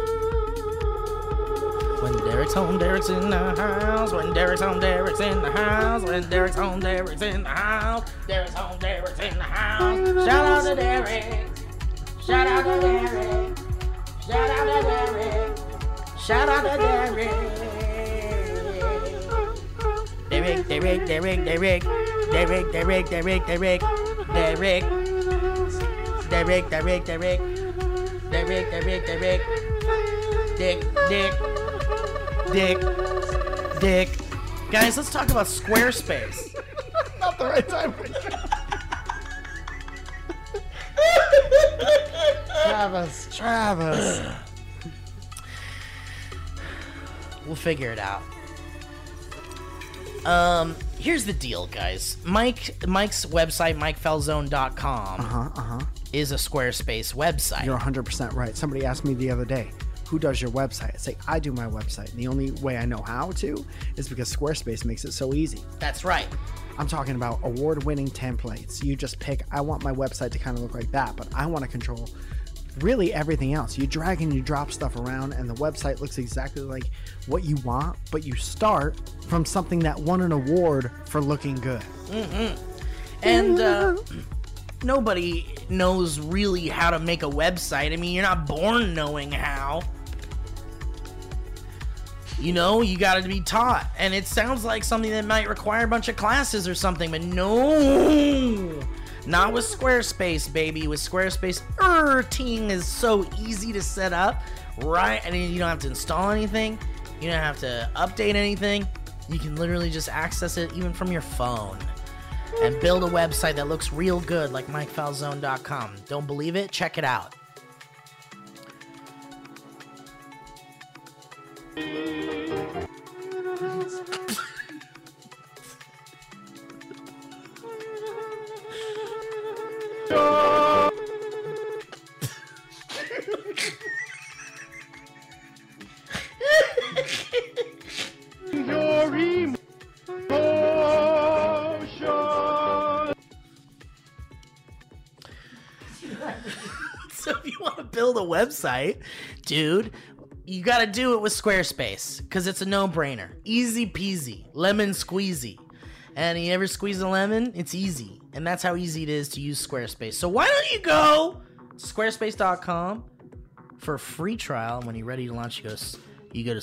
When Derek's home, Derek's in the house. When Derek's home, Derek's in the house. When Derek's home, Derek's in the house. Derek's home, Derek's in the house. Shout out to Derek. Shout out to Derek. Shout out to Derek. Shout out to Derek. Derek, Derek, Derek, Derek. Derek, Derek, Derek, Derek. Derek. Derek, Derek, Derek. Derek, Derek, Derek. Dick, Dick. Dick. Dick. Guys, let's talk about Squarespace. Not the right time. Travis. We'll figure it out. Here's the deal, guys. Mike's website, MikeFalzone.com, is a Squarespace website. You're 100% right. Somebody asked me the other day, who does your website? I say, I do my website. And the only way I know how to is because Squarespace makes it so easy. That's right. I'm talking about award-winning templates. You just pick, I want my website to kind of look like that, but I want to control really everything else. You drag and you drop stuff around and the website looks exactly like what you want, but you start from something that won an award for looking good. And nobody knows really how to make a website. I mean, you're not born knowing how. You know, you got to be taught. And it sounds like something that might require a bunch of classes or something, but no. Not with Squarespace, baby. With Squarespace, everything is so easy to set up, right? I mean, you don't have to install anything. You don't have to update anything. You can literally just access it even from your phone and build a website that looks real good like MikeFalzone.com. Don't believe it? Check it out. So if you want to build a website, dude, you got to do it with Squarespace because it's a no-brainer. Easy peasy, lemon squeezy. And you ever squeeze a lemon? It's easy. And that's how easy it is to use Squarespace. So why don't you go to squarespace.com for a free trial. And when you're ready to launch, you go to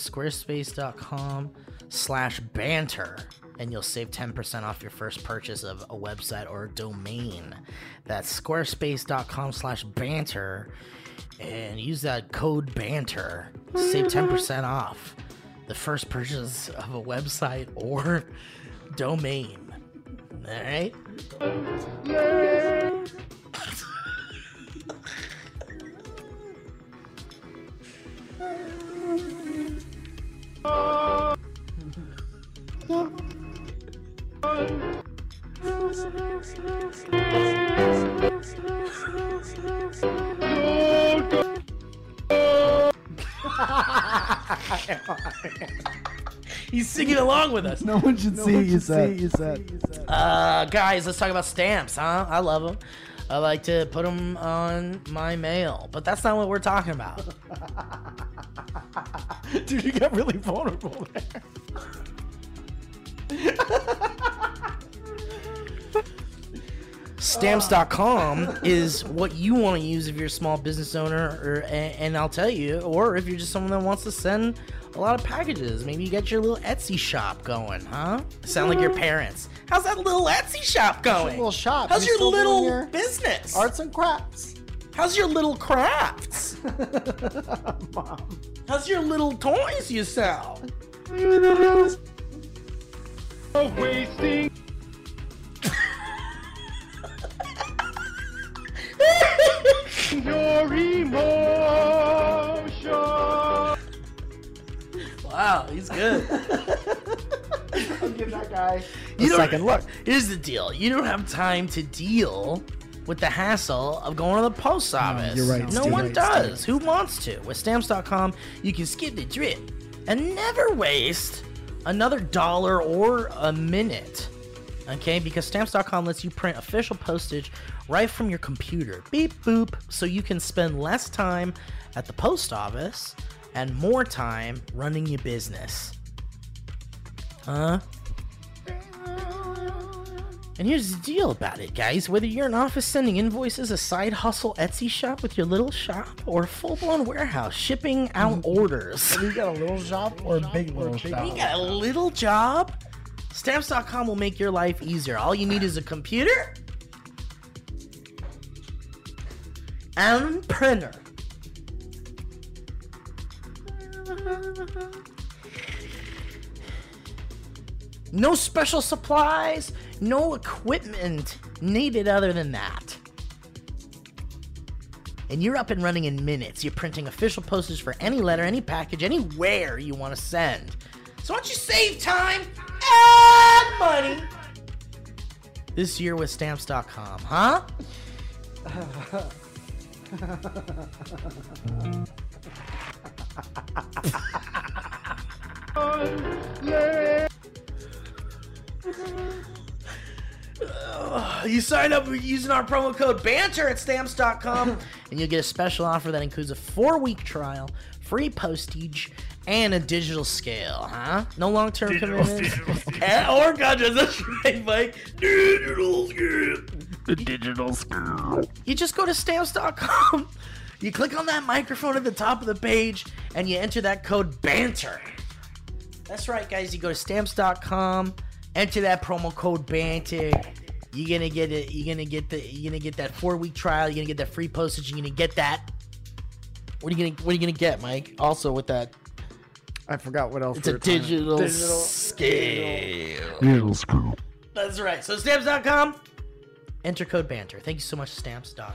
squarespace.com/banter. And you'll save 10% off your first purchase of a website or a domain. That's squarespace.com/banter. And use that code BANTER. Save 10% off the first purchase of a website or domain. All right? He's singing along with us. No one should see what you said. Guys, let's talk about stamps, huh? I love them. I like to put them on my mail, but that's not what we're talking about. Dude, you got really vulnerable there. Stamps.com is what you want to use if you're a small business owner, and I'll tell you, or if you're just someone that wants to send a lot of packages. Maybe you get your little Etsy shop going, huh? Sound like your parents. How's that little Etsy shop going? Little shop. How's You your still doing little your business? arts and crafts? How's your little crafts? Mom. How's your little toys you sell? Wasting your emotion. Wow, he's good. I'll give that guy You a don't- second look. Here's the deal. You don't have time to deal with the hassle of going to the post office. you're right, No Steve. one Right, does. Who wants to? With Stamps.com, you can skip the drip and never waste another dollar or a minute. Okay? Because Stamps.com lets you print official postage right from your computer. Beep boop. So you can spend less time at the post office and more time running your business. Huh? And here's the deal about it, guys. Whether you're an office sending invoices, a side hustle Etsy shop with your little shop, or a full-blown warehouse shipping out orders. You got a little shop or a big little shop? You got a little job? Stamps.com will make your life easier. All you need is a computer and a printer. No special supplies, no equipment needed other than that. And you're up and running in minutes. You're printing official postage for any letter, any package, anywhere you want to send. So why don't you save time and money this year with Stamps.com, huh? You sign up using our promo code BANTER at Stamps.com and you'll get a special offer that includes a 4-week trial, free postage, and a digital scale, huh? No long-term commitments. Or contracts. That's right, Mike. Digital scale. The digital scale. You just go to Stamps.com. You click on that microphone at the top of the page, and you enter that code BANTER. That's right, guys. You go to Stamps.com, enter that promo code BANTER. You're gonna get it. You're gonna get that 4-week trial. You're gonna get that free postage. You're gonna get that. What are you gonna get, Mike? Also with that. I forgot what else. It's a digital scale. Digital scale. That's right. So Stamps.com. Enter code BANTER. Thank you so much, Stamps.com.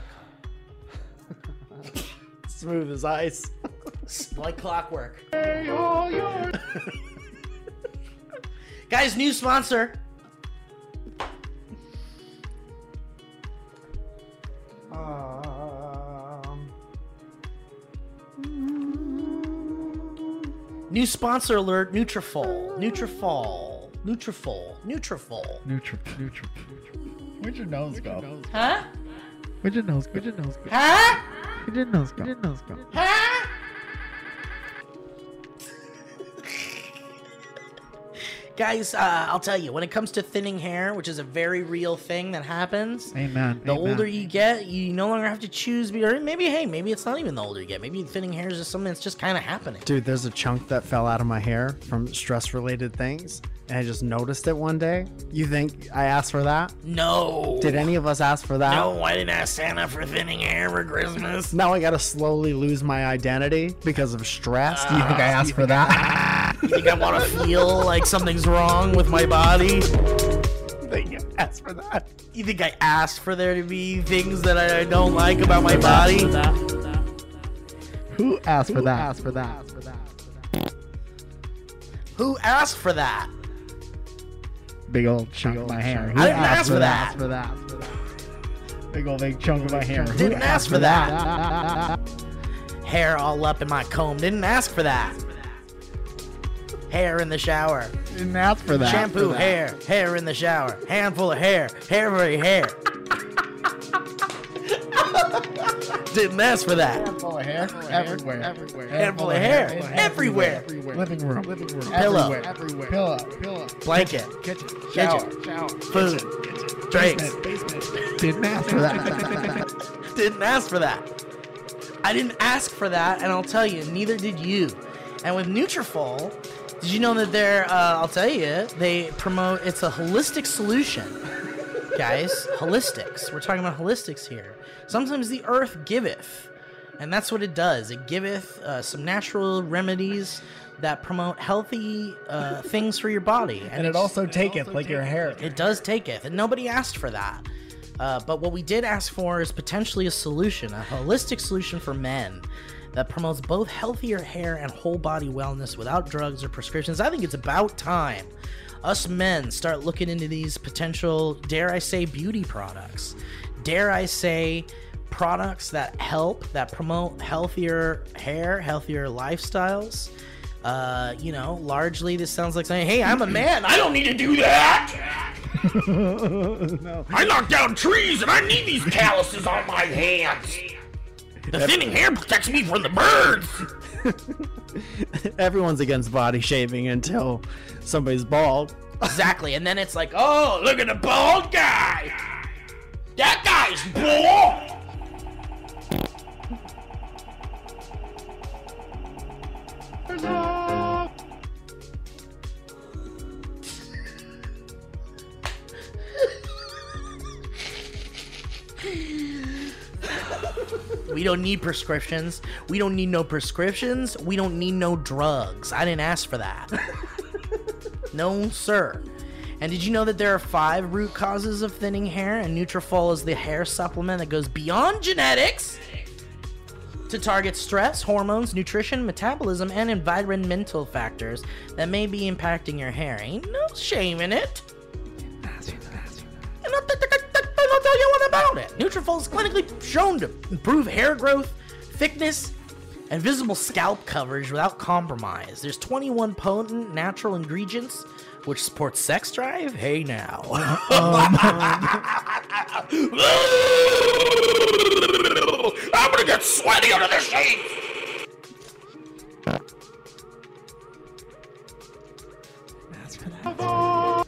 Smooth as ice. Like clockwork. Guys, new sponsor. New sponsor alert, Nutrafol. Where'd your nose go? Huh? Where'd your nose go? Huh? Where'd your nose go? Huh? Guys, I'll tell you, when it comes to thinning hair, which is a very real thing that happens, Amen. the older you get, you no longer have to choose, or maybe it's not even the older you get. Maybe thinning hair is just something that's just kind of happening. Dude, there's a chunk that fell out of my hair from stress-related things, and I just noticed it one day. You think I asked for that? No. Did any of us ask for that? No, I didn't ask Santa for thinning hair for Christmas. Now I gotta slowly lose my identity because of stress. Do you think I asked for that? You think I want to feel like something's wrong with my body? You asked for that. You think I asked for there to be things that I don't like about my body? Who asked for that? Who asked for that? Big old chunk of my hair. Who I didn't ask for that? Big chunk of my hair. Who Didn't ask for that? Hair all up in my comb. Didn't ask for that. Hair in the shower. Didn't ask for that. Shampoo, hair in the shower. Handful of hair for your hair. Didn't ask for that. Handful of hair everywhere. Handful of hair everywhere. Living room. Pillow. Everywhere. Pillow. Blanket. Kitchen. Shower. Food. Drinks. Didn't ask for that. Didn't ask for that. I didn't ask for that, and I'll tell you, neither did you. And with Nutrafol, did you know that I'll tell you, they promote, it's a holistic solution. Guys, holistics. We're talking about holistics here. Sometimes the earth giveth, and that's what it does. It giveth some natural remedies that promote healthy things for your body. And it also taketh, like your hair. It does taketh, and nobody asked for that. But what we did ask for is potentially a solution, a holistic solution for men that promotes both healthier hair and whole body wellness without drugs or prescriptions. I think it's about time us men start looking into these potential, dare I say, beauty products. Dare I say, products that help, that promote healthier hair, healthier lifestyles. Largely this sounds like saying, hey, I'm a man, I don't need to do that. No. I knock down trees and I need these calluses on my hands. The thinning hair protects me from the birds. Everyone's against body shaving until somebody's bald. Exactly, and then it's like, oh, look at the bald guy. That guy's bald. We don't need prescriptions. We don't need no prescriptions. We don't need no drugs. I didn't ask for that. No, sir. And did you know that there are 5 root causes of thinning hair, and Nutrafol is the hair supplement that goes beyond genetics to target stress, hormones, nutrition, metabolism, and environmental factors that may be impacting your hair. Ain't no shame in it. And I'll tell you what about it. Nutrafol is clinically shown to improve hair growth, thickness, and visible scalp coverage without compromise. There's 21 potent natural ingredients which support sex drive. Hey now. I'm gonna get sweaty under the sheets. That's for that.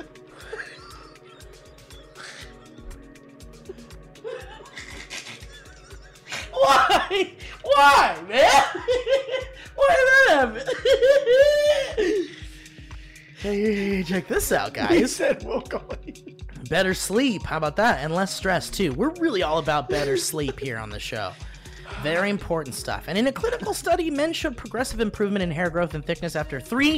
Why? Why, man? Why did that happen? Hey, check this out, guys. He said we'll go. Better sleep. How about that? And less stress, too. We're really all about better sleep here on the show. Very important stuff. And in a clinical study, men showed progressive improvement in hair growth and thickness after 3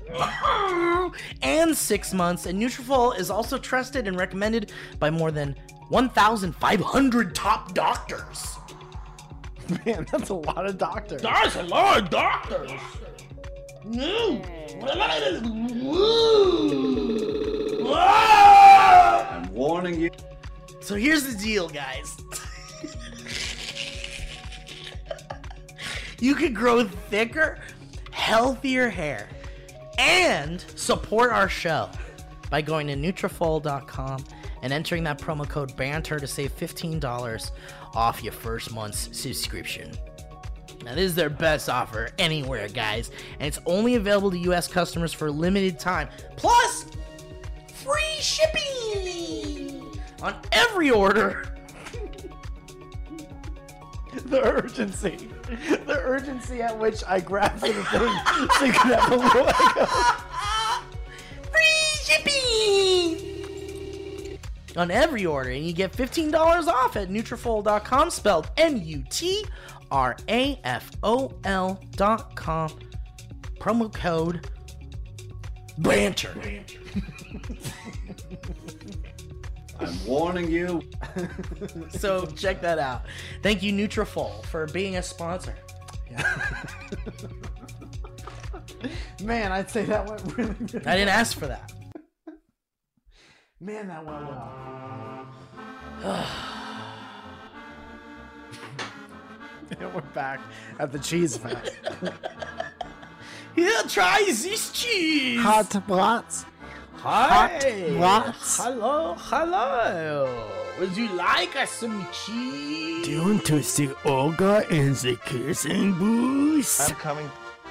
and 6 months. And Nutrafol is also trusted and recommended by more than 1,500 top doctors. Man, that's a lot of doctors. That's a lot of doctors. No. I'm warning you. So here's the deal, guys. You can grow thicker, healthier hair and support our show by going to Nutrafol.com and entering that promo code BANTER to save $15 off your first month's subscription. Now, this is their best offer anywhere, guys, and it's only available to U.S. customers for a limited time. Plus, free shipping on every order. The urgency at which I grabbed for the thing so you can have a look. Free shipping on every order, and you get $15 off at Nutrafol.com, spelled Nutrafol.com. Promo code BANTER. I'm warning you. So check that out. Thank you, Nutrafol, for being a sponsor. Man, I'd say that went really good. I didn't ask for that. Man, that went well. And we're back at the cheese fest. Here, try this cheese. Hot brats. Hi. brats. Hello. Would you like some cheese? Do you want to see Olga in the kissing booth? I'm coming.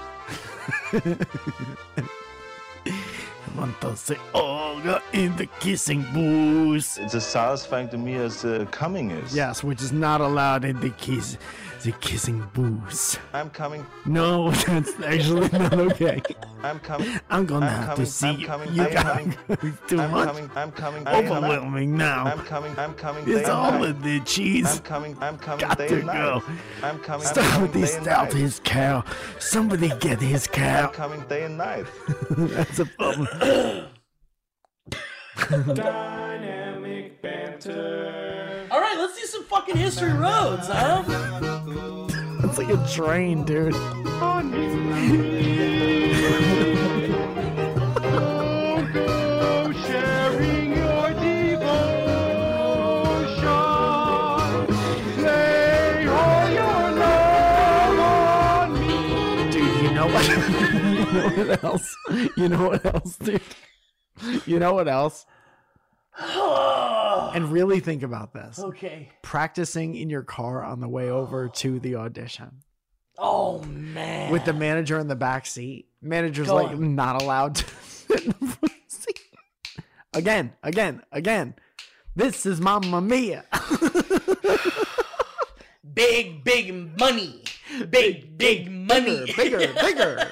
I want to see Olga in the kissing booth. It's as satisfying to me as coming is. Yes, which is not allowed in the kissing booth. I'm coming. No, that's actually not okay. I'm coming. I'm gonna I'm have coming. to see I'm you. coming. You I'm got coming. too I'm much. coming. I'm coming. Overwhelming now. I'm coming. I'm coming. It's day and all night. of the cheese. I'm coming. I'm coming. Got day to and night. go. I'm coming. I'm Stop coming with this day and stout night. his cow. Somebody get his cow. I'm coming day and night. That's a problem. Dynamic banter. All right, let's do some fucking history roads, huh? It's like a train, dude. Sharing your devotion. Lay all your love on me. Dude, you know what? You know what else? You know what else, dude? You know what else? And really think about this. Okay. Practicing in your car on the way over to the audition. Oh, man. With the manager in the back seat. Manager's Go like on. not allowed to sit in the front seat. Again. This is Mamma Mia. Big money. Big money. Bigger.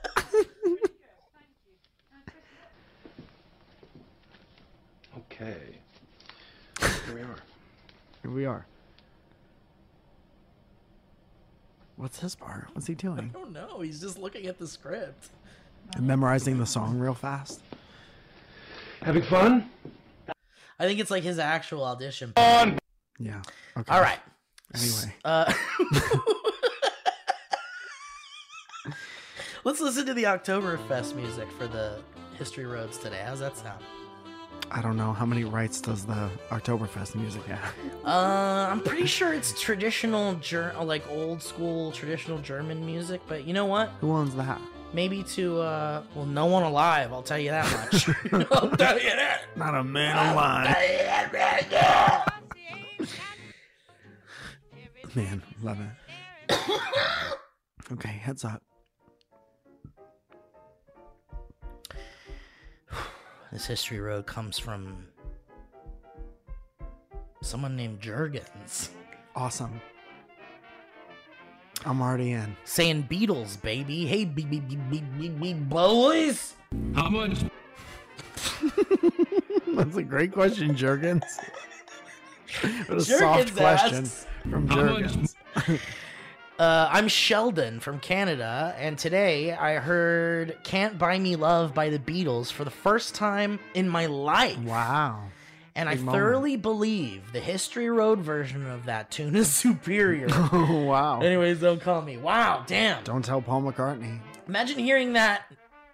Okay. Here Here we are. What's his part? What's he doing? I don't know. He's just looking at the script. Memorizing the song real fast. Having fun? I think it's like his actual audition. Yeah. Okay. All right. Anyway. Let's listen to the Oktoberfest music for the History Roads today. How's that sound? I don't know. How many rights does the Oktoberfest music have? I'm pretty sure it's traditional, like old school traditional German music. But you know what? Who owns that? Maybe to, well, no one alive. I'll tell you that much. I'll tell you that. Not a man alive. Man, love it. Okay, heads up. This history road comes from someone named Jurgens. Awesome. I'm already in. Saying Beatles, baby. Hey, boys. How much? That's a great question, Jurgens. What a Jurgens soft question asks, from How much? Jurgens. I'm Sheldon from Canada, and today I heard Can't Buy Me Love by the Beatles for the first time in my life. Wow. And I Big moment. thoroughly believe the History Road version of that tune is superior. Oh, wow. Anyways, don't call me. Wow, damn. Don't tell Paul McCartney. Imagine hearing that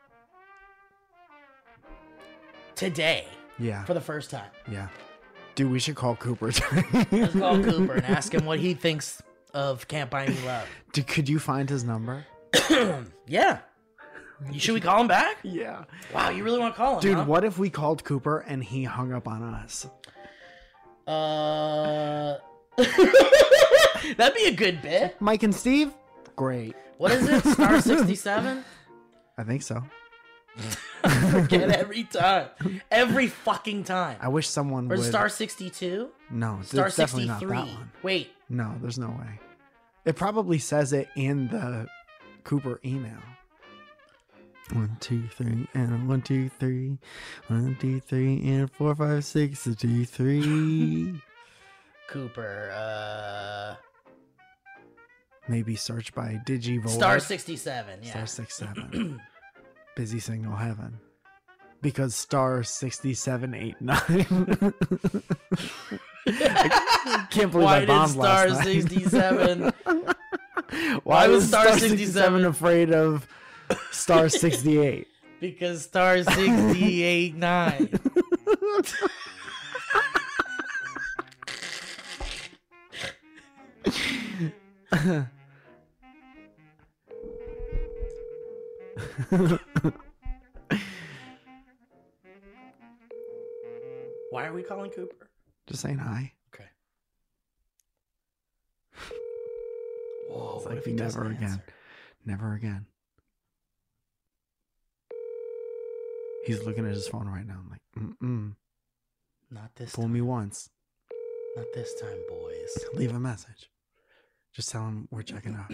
today Yeah. for the first time. Yeah. Dude, we should call Cooper. Let's call Cooper and ask him what he thinks of Can't Buy Me Love. Dude, could you find his number? Yeah. Should we call him back? Yeah. Wow, you really want to call him, Dude, huh? what if we called Cooper and he hung up on us? That'd be a good bit. Mike and Steve? Great. What is it? Star 67? I think so. Forget every time. Every fucking time. I wish someone Or would. Star 62? No, Star it's definitely not 63. that one. Wait. No, there's no way. It probably says it in the Cooper email. 1, 2, 3, and 1, 2, 3. 1, 2, 3, and 4, 5, 6, 2, 3. Cooper, Maybe search by Digivolt. Star 67, yeah. Star 67. Busy signal heaven. Because star 6789. I can't believe Why I did bombed Star last night. 67? Why was was Star Star 67 67 afraid of Star 68? Because Star 68-9. Why are we calling Cooper? Just saying hi. Okay. Whoa, It's what like if he doesn't never again. answer? Never again. He's looking at his phone right now. I'm like, Not this fool time. me once. Not this time, boys. Leave a message. Just tell him we're checking out.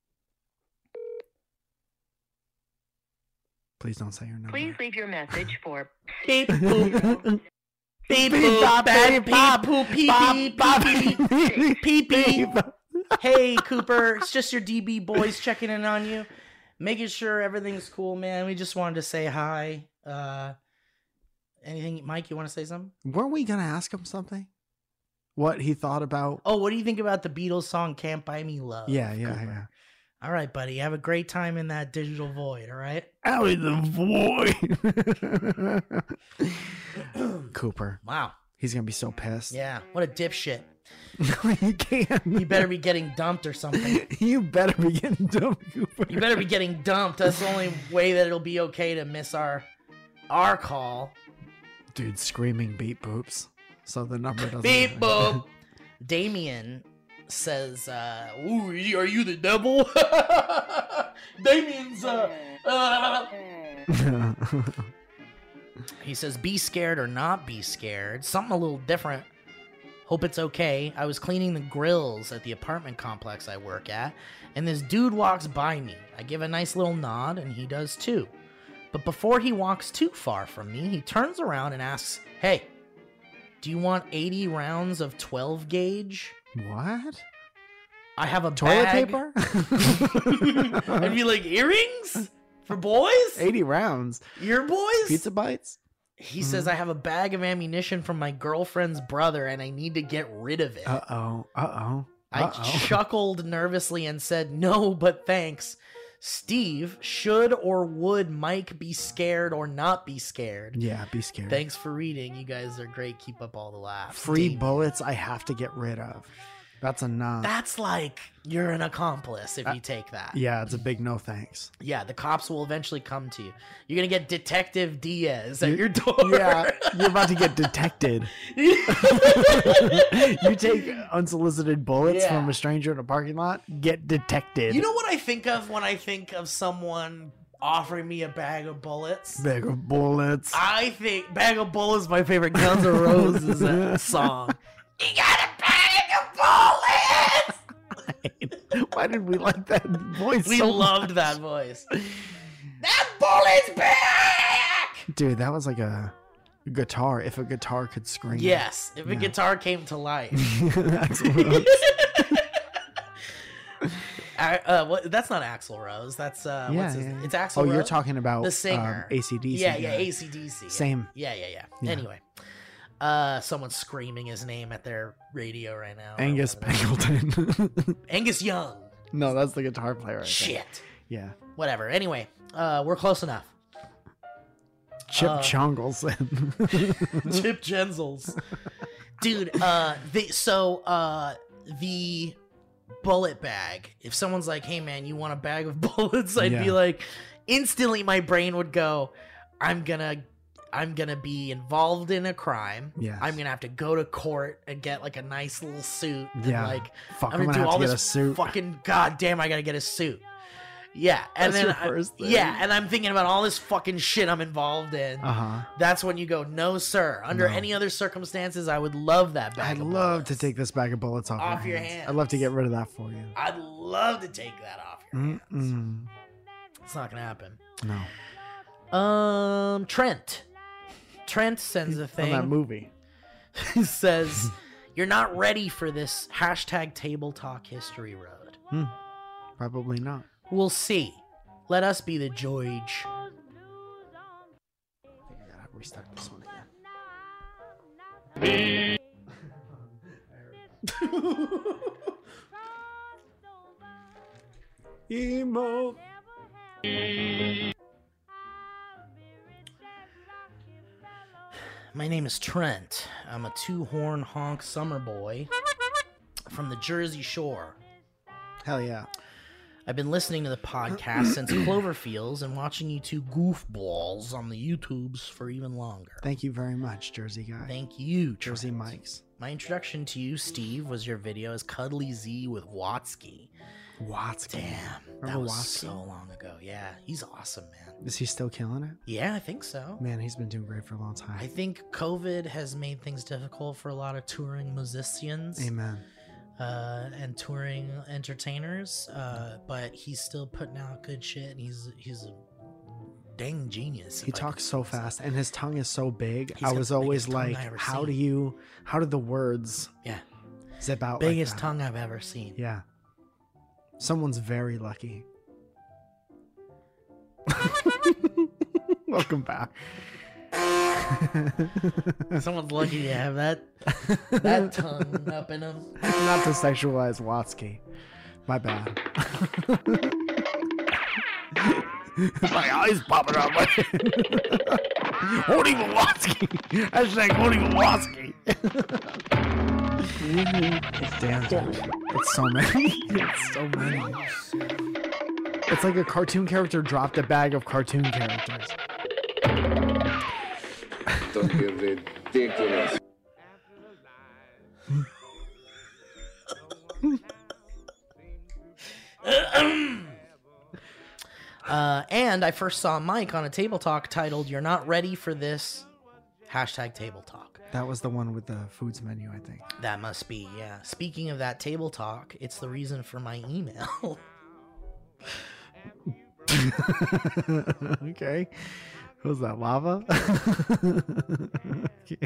Please don't say your number. Please leave your message for Beep boop. Beep Beep, boop. bop, Beep beep, bop, poop. Beep bop, beep. bop, Beep beep. beep, Beep beep. beep. Hey, Cooper, it's just your DB boys checking in on you, making sure everything's cool, man. We just wanted to say hi. Anything, Mike? You want to say something? Weren't we gonna ask him something? What he thought about? Oh, what do you think about the Beatles song "Can't Buy Me Love"? Yeah. Cooper? All right, buddy. Have a great time in that digital void. All right. Out in the void. Cooper. Wow. He's gonna be so pissed. Yeah. What a dipshit. You can't. You better be getting dumped or something. You better be getting dumb, Cooper. You better be getting dumped. That's the only way that it'll be okay to miss our call. Dude, screaming beep boops. So the number doesn't. Beep boop. Damien says, "Ooh, are you the devil?" Damien's He says, "Be scared or not be scared. Something a little different. Hope it's okay. I was cleaning the grills at the apartment complex I work at, and this dude walks by me. I give a nice little nod, and he does too. But before he walks too far from me, he turns around and asks, 'Hey, do you want 80 rounds of 12 gauge? What? I have a Toilet bag.'" paper? I'd be like, "Earrings? For boys? 80 rounds. Your boys?" Pizza bites? He says, "I have a bag of ammunition from my girlfriend's brother and I need to get rid of it." Uh-oh. Uh-oh. I chuckled nervously and said, "No, but thanks." Steve, should or would Mike be scared or not be scared? Yeah, be scared. Thanks for reading. You guys are great. Keep up all the laughs. Free Damien. bullets I have to get rid of. That's a no. That's like you're an accomplice if you take that. Yeah, it's a big no thanks. Yeah, the cops will eventually come to you. You're going to get Detective Diaz at your door. Yeah, you're about to get detected. You take unsolicited bullets Yeah. from a stranger in a parking lot, get detected. You know what I think of when I think of someone offering me a bag of bullets? Bag of bullets. I think Bag of Bullets is my favorite Guns N' Roses song. You got a bag of bullets! Why did we like that voice We so loved much? that voice. That bullet's back! Dude, that was like a guitar. If a guitar could scream. Yes, if a Yeah. guitar came to life. Axl Rose. That's not Axl Rose. That's Yeah, what's his, yeah, yeah. it's Axl Oh, Rose. you're talking about the singer. AC/DC. Yeah, AC/DC. Same. Yeah. Yeah. Anyway, someone's screaming his name at their radio right now. Angus I don't know. Pendleton. Angus Young. No, that's the guitar player. Right there. Shit. Yeah. Whatever. Anyway, we're close enough. Chip Chongleson. Chip Jenzels. Dude, the bullet bag. If someone's like, hey man, you want a bag of bullets? I'd be Yeah. like, instantly my brain would go, I'm gonna be involved in a crime. Yes. I'm gonna have to go to court and get like a nice little suit. And Yeah. like Fuck, I'm I'm gonna gonna do have all to get this a suit. fucking goddamn, I gotta get a suit. Yeah, and That's then your first thing. yeah, and I'm thinking about all this fucking shit I'm involved in. Uh-huh. That's when you go, no, sir. Under No. any other circumstances, I would love that bag. I'd of love to bullets. take this bag of bullets off, Off your I'd love to get hands. rid of that for you. I'd love to take that off your hands. Mm-mm. It's not gonna happen. No. Trent. Trent sends a From that thing. movie. He says, "You're not ready for this hashtag Table Talk History Road. Probably not. We'll see. Let us be the judge." I think I gotta restart this one again. Emo. My name is Trent. I'm a two-horn honk summer boy from the Jersey Shore. Hell yeah. I've been listening to the podcast since Cloverfields and watching you two goofballs on the YouTubes for even longer. Thank you very much, Jersey guy. Thank you, Jersey Trent. Mikes. My introduction to you, Steve, was your video as Cuddly Z with Watsky. Watsky. Damn, that Remember was Watsky? so long ago. Yeah, he's awesome, man. Is he still killing it? Yeah, I think so. Man, he's been doing great for a long time. I think COVID has made things difficult for a lot of touring musicians. Amen. And touring entertainers, but he's still putting out good shit, and he's a dang genius. He if I talks could so say fast, and his tongue is so big. He's I got was the always biggest tongue like, I ever how seen. do the words Yeah, zip out? biggest like that? tongue I've ever seen. Yeah. Someone's very lucky. Welcome back. Someone's lucky to have that tongue up in him. Not to sexualize Watsky. My bad. My eyes popping out. Won't even Watsky. Hashtag won't even Watsky. Damn, dude. It's so many. It's so many. It's like a cartoon character dropped a bag of cartoon characters. Fucking ridiculous. And I first saw Mike on a table talk titled "You're Not Ready for This." Hashtag Table Talk. That was the one with the foods menu, I think. That must be, yeah. Speaking of that table talk, it's the reason for my email. Okay. Was that lava? Okay.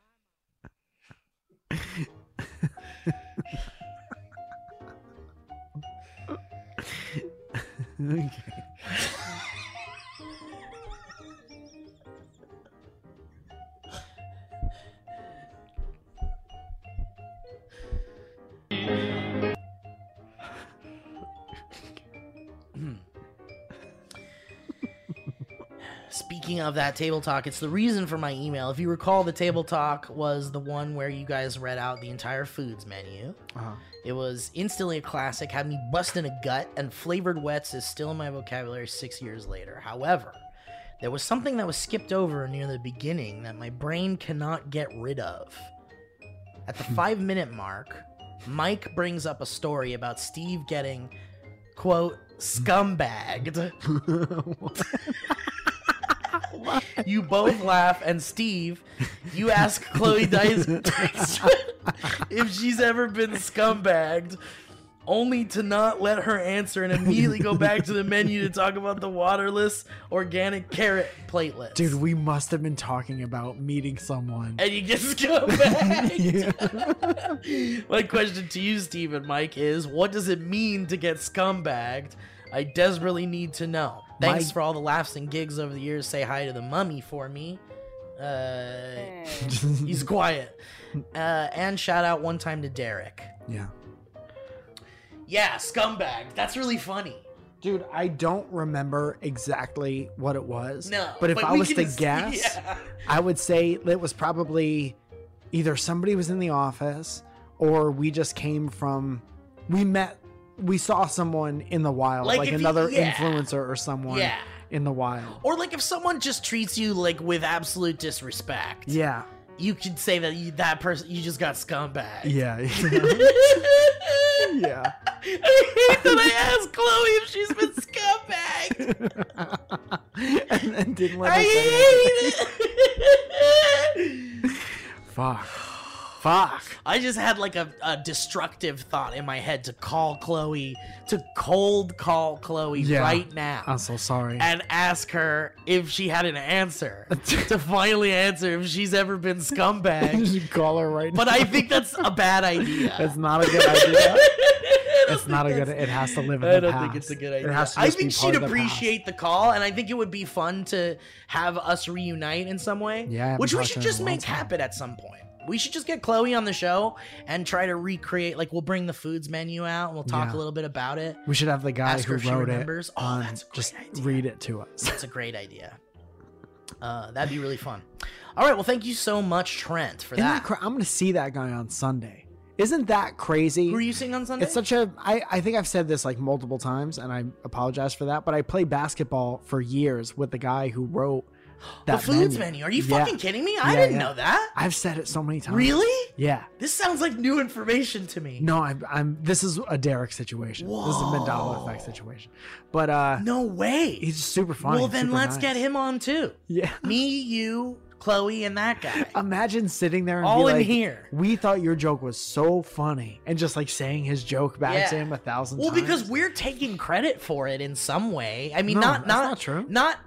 Okay. Speaking of that table talk, it's the reason for my email. If you recall, the table talk was the one where you guys read out the entire foods menu. Uh-huh. It was instantly a classic, had me busting a gut, and flavored wets is still in my vocabulary 6 years later. However, there was something that was skipped over near the beginning that my brain cannot get rid of. At the 5-minute mark, Mike brings up a story about Steve getting, quote, scumbagged. You both laugh, and Steve, you ask Chloe Dykstra if she's ever been scumbagged, only to not let her answer and immediately go back to the menu to talk about the waterless organic carrot platelets. Dude, we must have been talking about meeting someone. And you get scumbagged. My question to you, Steve and Mike, is what does it mean to get scumbagged? I desperately need to know. Thanks for all the laughs and gigs over the years. Say hi to the mummy for me. He's quiet. And shout out one time to Derek. Yeah. Yeah, scumbag. That's really funny. Dude, I don't remember exactly what it was. No. But if I we was can to just- guess, yeah. I would say it was probably either somebody was in the office or we just came from, we saw someone in the wild, like another influencer or someone in the wild. Or like if someone just treats you like with absolute disrespect. Yeah. You could say that that person, you just got scumbag. Yeah. Yeah. I hate that I asked Chloe if she's been scumbag. and didn't let I us say hate it. Fuck. I just had like a destructive thought in my head to cold call Chloe right now. I'm so sorry. And ask her if she had an answer. To finally answer if she's ever been scumbag. You should call her right now. But I think that's a bad idea. It's not a good idea. It's not a good. It has to live in the past. I don't think it's a good idea. It has to I just think be part she'd of the appreciate the call, and I think it would be fun to have us reunite in some way. Yeah, I haven't which we talked should to her in just a long make time. happen at some point. We should just get Chloe on the show and try to recreate. Like, we'll bring the foods menu out and we'll talk Yeah. a little bit about it. We should have the guy Ask her who if she wrote remembers. it Oh, on that's a great just idea. read it to us. That's a great idea. That'd be really fun. All right, well, thank you so much, Trent, for Isn't that. I'm going to see that guy on Sunday. Isn't that crazy? Who are you seeing on Sunday? It's such a. I think I've said this like multiple times, and I apologize for that. But I played basketball for years with the guy who wrote that the foods menu. Are you Yeah. fucking kidding me? I Yeah, didn't yeah. know that. I've said it so many times. Really? Yeah. This sounds like new information to me. No, I'm. This is a Derek situation. This is a Mandela effect situation. But No way. he's super funny. Well, then super let's nice. get him on too. Yeah. Me, you, Chloe, and that guy. Imagine sitting there and All be in like, here. We thought your joke was so funny, and just like saying his joke back to him 1,000 Well, times. because we're taking credit for it in some way. I mean, No, not that's not true. Not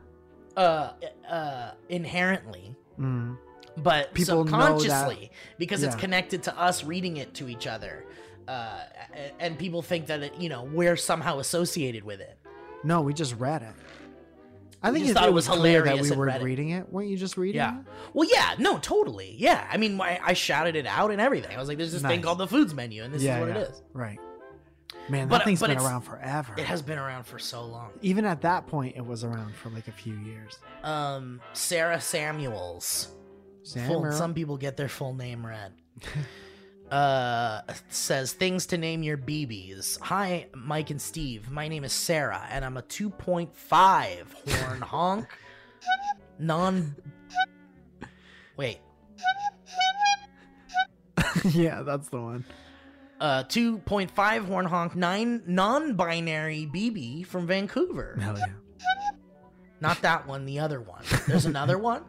inherently, Mm. but People know that- subconsciously, because it's Yeah. connected to us reading it to each other, and people think that we're somehow associated with it. No, we just read it. I think just it, thought it it was was clear that hilarious we and were read it. reading it. Weren't you just reading Yeah. it? Well, yeah, no, totally. Yeah. I mean, I shouted it out and everything. I was like, there's this thing Nice. called the foods menu, and this is what it is. Right. Man, But- that thing's but been it's- around forever. It has been around for so long. Even at that point, it was around for like a few years. Sarah Samuels. Samuel. Some people get their full name read. Says things to name your BBs. Hi, Mike and Steve. My name is Sarah, and I'm a 2.5 horn honk. Wait. Yeah, that's the one. 2.5 horn honk, non-binary BB from Vancouver. Hell yeah. Not that one, the other one. There's another one?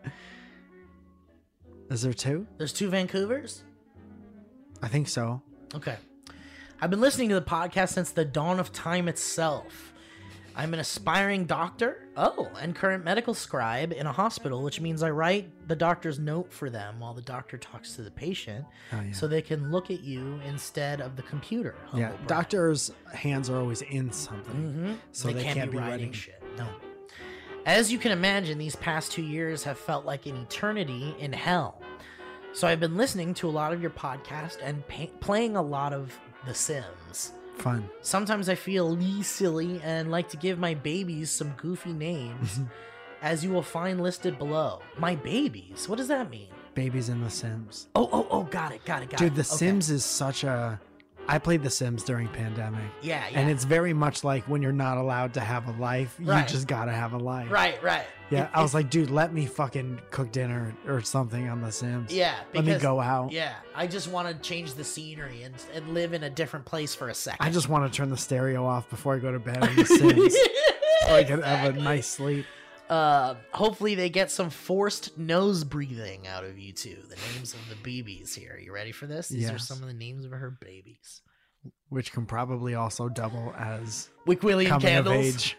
Is there two? There's two Vancouvers? I think so. Okay. I've been listening to the podcast since the dawn of time itself. I'm an aspiring doctor, and current medical scribe in a hospital, which means I write the doctor's note for them while the doctor talks to the patient, Oh, yeah. so they can look at you instead of the computer. Yeah, Humble brag. doctors' hands are always in something, Mhm. so they can't be writing writing. shit. No. As you can imagine, these past 2 years have felt like an eternity in hell. So I've been listening to a lot of your podcast and playing a lot of The Sims. Fun. Sometimes I feel silly and like to give my babies some goofy names. as you will find listed below. My babies. What does that mean? Babies in The Sims. Oh, got it. Dude, The Okay. Sims is such a... I played The Sims during pandemic. Yeah. And it's very much like when you're not allowed to have a life, Right. you just gotta have a life. right. Yeah, I was like, dude, let me fucking cook dinner or something on The Sims. Yeah. Let me because- go out. Yeah, I just want to change the scenery and live in a different place for a second. I just want to turn the stereo off before I go to bed on The Sims so I can have a nice sleep. Hopefully they get some forced nose breathing out of you two. The names of the babies here. You ready for this? These are Yes. some of the names of her babies. Which can probably also double as Wick William coming Candles. of age.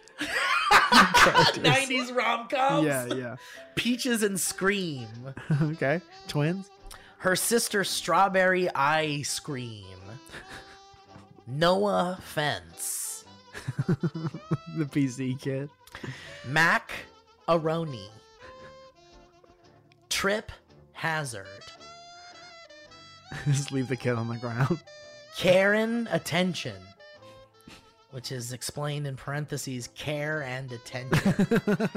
90s rom-coms. Yeah. Peaches and Scream. Okay. Twins. Her sister Strawberry Ice Cream. Noah Fence. The PC kid. Mac Aroni. Trip Hazard. Just leave the kid on the ground. Karen Attention, which is explained in parentheses, care and attention.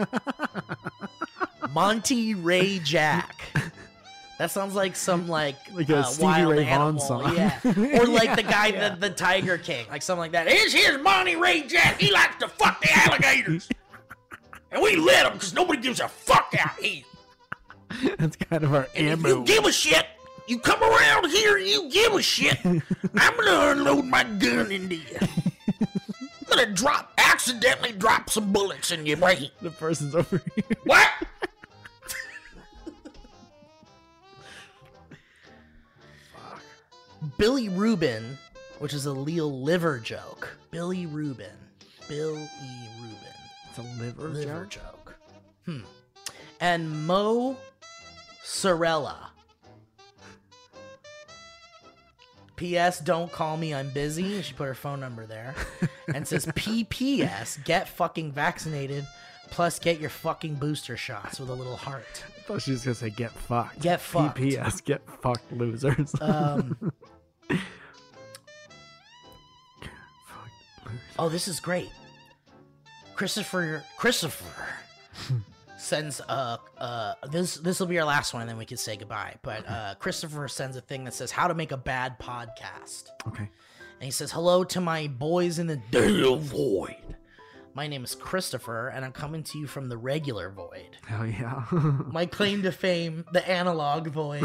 Monty Ray Jack. That sounds like some Like a Stevie wild Ray Vaughan animal. song. Yeah. Or like the guy, Yeah. the Tiger King, like something like that. Here's Monty Ray Jack. He likes to fuck the alligators. And we let him because nobody gives a fuck out here. That's kind of our And if ammo. you give a shit, you come around here and you give a shit, I'm gonna unload my gun into you. I'm gonna accidentally drop some bullets in your brain. The person's over here. What? Billy Rubin, which is a Leo liver joke. Billy Rubin. It's a liver Joke. And Mo Sorella. P.S. Don't call me, I'm busy. She put her phone number there. And says P.P.S. Get fucking vaccinated. Plus get your fucking booster shots with a little heart. I thought she was gonna say get fucked. Get fucked. PPS, get fucked, losers. Oh, this is great. Christopher sends this will be our last one and then we can say goodbye. But Christopher sends a thing that says how to make a bad podcast. Okay. And he says, hello to my boys in the Dale Void. My name is Christopher, and I'm coming to you from the regular void. Hell yeah. My claim to fame, the analog void.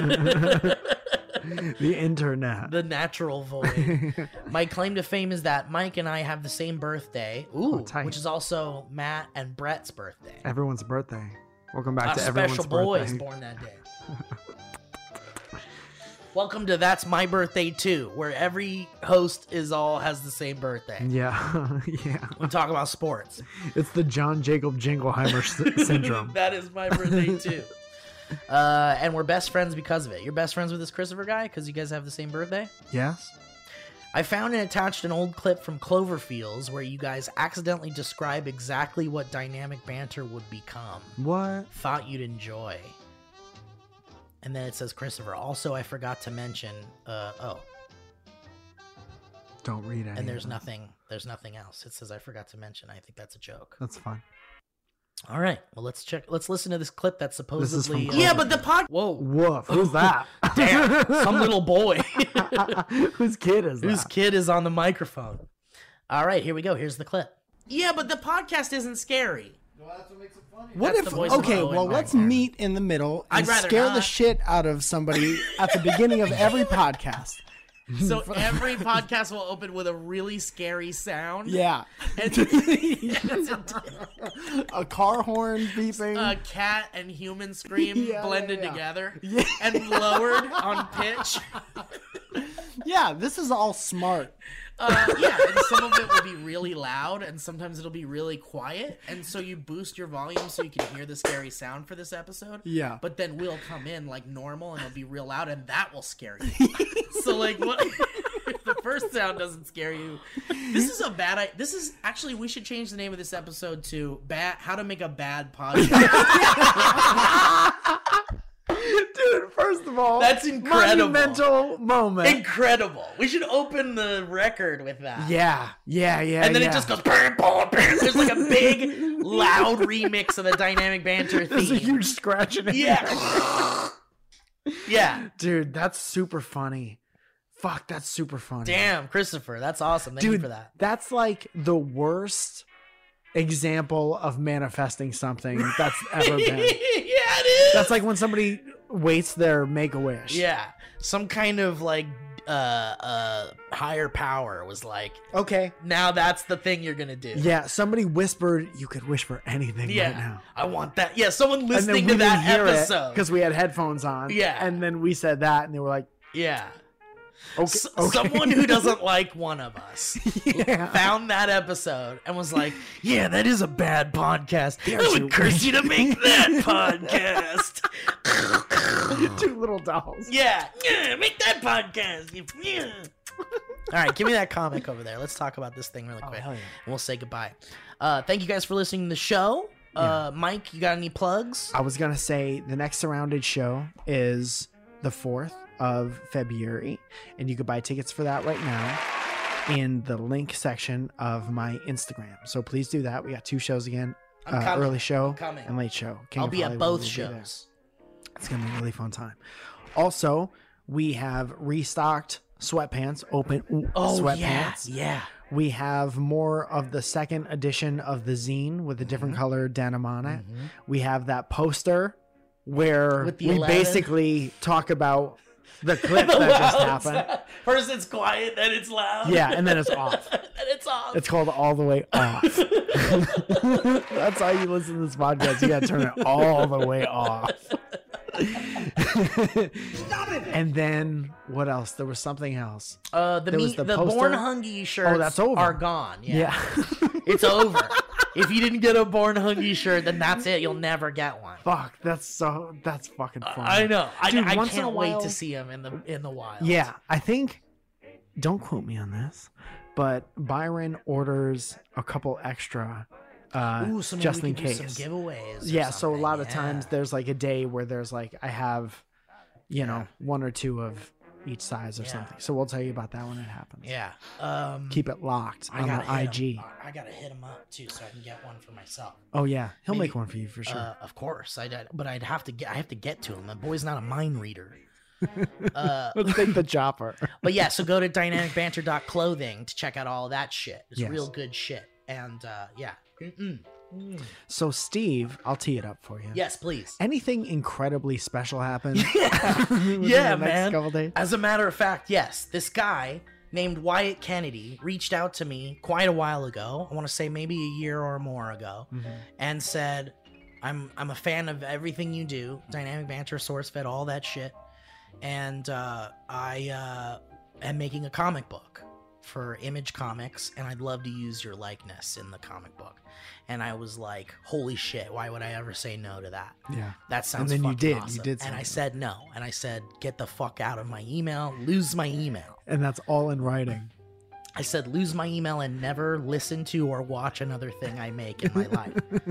The internet. The natural void. My claim to fame is that Mike and I have the same birthday. Ooh, tight. which is also Matt and Brett's birthday. Everyone's birthday. Welcome back A to everyone's special boy birthday. is born that day. Welcome to That's My Birthday Too, where every host has the same birthday. Yeah, yeah. We talk about sports. It's the John Jacob Jingleheimer syndrome. That is my birthday too. And we're best friends because of it. You're best friends with this Christopher guy because you guys have the same birthday? Yes. I found and attached an old clip from Cloverfields where you guys accidentally describe exactly what dynamic banter would become. What? Thought you'd enjoy. And then it says Christopher. Also, I forgot to mention. Don't read any. And there's of it. nothing. There's nothing else. It says I forgot to mention. I think that's a joke. That's fine. All right. Well, let's check. Let's listen to this clip that's supposedly. from Yeah, but the Whoa. Woof. Who's that? Damn. Some little boy. Whose kid is that? Whose kid is on the microphone? All right. Here we go. Here's the clip. Yeah, but the podcast isn't scary. What That's if? the voice of Okay, Owen well, Mike. let's meet in the middle and I'd rather scare the not. shit out of somebody at the beginning of every podcast. So every podcast will open with a really scary sound. Yeah. And A car horn beeping. a cat and human scream Yeah, blended yeah. together Yeah. and lowered on pitch. Yeah, this is all smart. Yeah, and some of it will be really loud, and sometimes it'll be really quiet. And so you boost your volume so you can hear the scary sound for this episode. Yeah. But then we'll come in like normal, and it'll be real loud, and that will scare you. So like, what? If the first sound doesn't scare you, this is a bad. This is actually we should change the name of this episode to "How to Make a Bad Podcast." Dude, Dude, first of all, That's incredible. Monumental moment. Incredible. We should open the record with that. Yeah. And then it just goes. There's like a big, loud remix of the Dynamic Banter theme. There's a huge scratch in it. Yeah. Yeah. Dude, that's super funny. Fuck, that's super funny. Damn, Christopher, that's awesome. Thank you Dude, for that. that's like the worst example of manifesting something that's ever been. Yeah, it is. That's like when somebody waits their Make-A-Wish. Yeah, some kind of like higher power was like, Okay. now that's the thing you're gonna do. Yeah, somebody whispered you could wish for anything right now. I want that. Yeah, someone And then listening we to that didn't hear episode. because we had headphones on. Yeah. And then we said that and they were like, Yeah. okay. okay. Someone who doesn't like one of us Yeah. found that episode and was like, yeah, that is a bad podcast. I you would curse you to make that podcast. Two little dolls. Yeah, make that podcast. Yeah. All right, give me that comic over there. Let's talk about this thing really quick, hell yeah. and we'll say goodbye. Thank you guys for listening to the show. Mike, you got any plugs? I was going to say the next Surrounded show is the 4th of February, and you could buy tickets for that right now in the link section of my Instagram. So please do that. We got 2 shows again, I'm coming. early show I'm coming. and late show. King I'll of be at Hollywood both will be there. shows. It's going to be a really fun time. Also, we have restocked sweatpants, open sweatpants. Yeah. We have more of the second edition of the zine with a different color denim on it. We have that poster where With the we 11. basically talk about the clip that just happened. First it's quiet, then it's loud. Yeah, and then it's off. then it's off. It's called All the Way Off. That's how you listen to this podcast. You got to turn it all the way off. And then what else? There was something else. The was the Born poster. Hungry shirts that's over. are gone. Yeah. It's over. If you didn't get a Born Hungry shirt, then that's it. You'll never get one. Fuck, that's fucking fun. I know. Dude, I once in a can't wait while- to see him in the wild. Yeah, I think, don't quote me on this, but Byron orders a couple extra Ooh, so maybe just we in could do case. some giveaways. or Yeah, so a something. lot of Yeah. times there's like a day where there's like I have, you know, 1 or 2 of each size or Yeah. something. So we'll tell you about that when it happens. Yeah. Keep it locked on the IG. I gotta hit him up too, so I can get one for myself. Oh yeah, he'll Maybe- make one for you for sure. Of course, but I have to get to him. The boy's not a mind reader. Let's take the chopper. But yeah, so go to dynamicbanter.clothing to check out all that shit. It's Yes. real good shit. And yeah. So Steve, I'll tee it up for you. Yes, please. Anything incredibly special happened? Yeah, within yeah, the next man. couple days? As a matter of fact, yes, this guy named Wyatt Kennedy reached out to me quite a while ago. I want to say maybe a year or more ago, and said, "I'm a fan of everything you do, Dynamic Banter, SourceFed, all that shit, and I am making a comic book for Image Comics, and I'd love to use your likeness in the comic book." And I was like, holy shit, why would I ever say no to that? Yeah. That sounds then you fucking did. You awesome. did say And I no. said no. And I said, get the fuck out of my email, lose my email. And that's all in writing. I said, lose my email and never listen to or watch another thing I make in my life.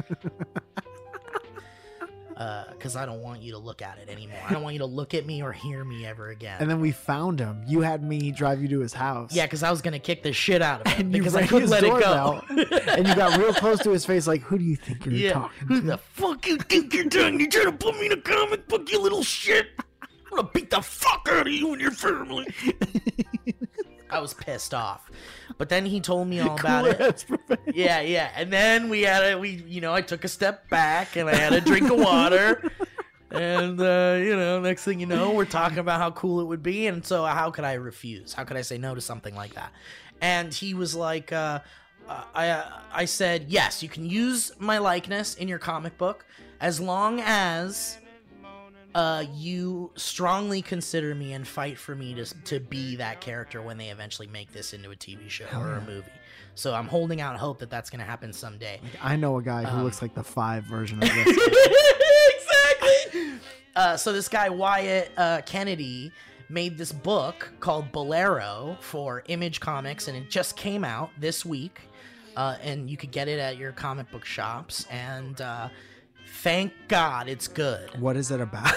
Because I don't want you to look at it anymore. I don't want you to look at me or hear me ever again. And then we found him. You had me drive you to his house. Yeah, because I was going to kick the shit out of him And you because I rang couldn't his let it go. doorbell, and you got real close to his face, like, who do you think you're Yeah. talking Who to? the fuck you think you're doing? You trying to put me in a comic book, you little shit? I'm gonna beat the fuck out of you and your family. I was pissed off. But then he told me all about it. That's perfect. Yeah, yeah. And then I took a step back and I had a drink of water. And, next thing you know, we're talking about how cool it would be. And so how could I refuse? How could I say no to something like that? And he was like, I said, yes, you can use my likeness in your comic book as long as you strongly consider me and fight for me to be that character when they eventually make this into a TV show or a movie. So I'm holding out hope that that's going to happen someday. I know a guy who looks like the 5 version of this. Exactly. So this guy Wyatt Kennedy made this book called Bolero for Image Comics, and it just came out this week. And you could get it at your comic book shops. And Thank God it's good. What is it about?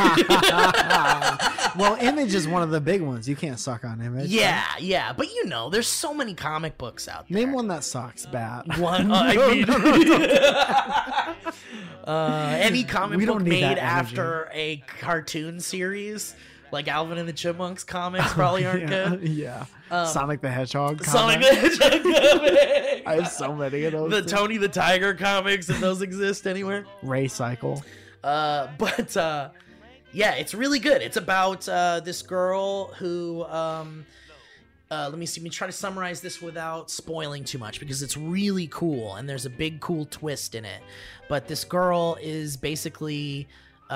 Well, Image is one of the big ones. You can't suck on Image. Yeah, yeah, but you know, there's so many comic books out there. Name one that sucks bad. One, any comic We book don't need made that energy. after a cartoon series, like Alvin and the Chipmunks comics, probably aren't good. Yeah. Sonic the Hedgehog. Sonic comic. the Hedgehog comics. I have so many of those. The too. Tony the Tiger comics, if those exist anywhere. Ray Cycle. Yeah, it's really good. It's about this girl who let me see. Let me try to summarize this without spoiling too much because it's really cool and there's a big cool twist in it. But this girl is basically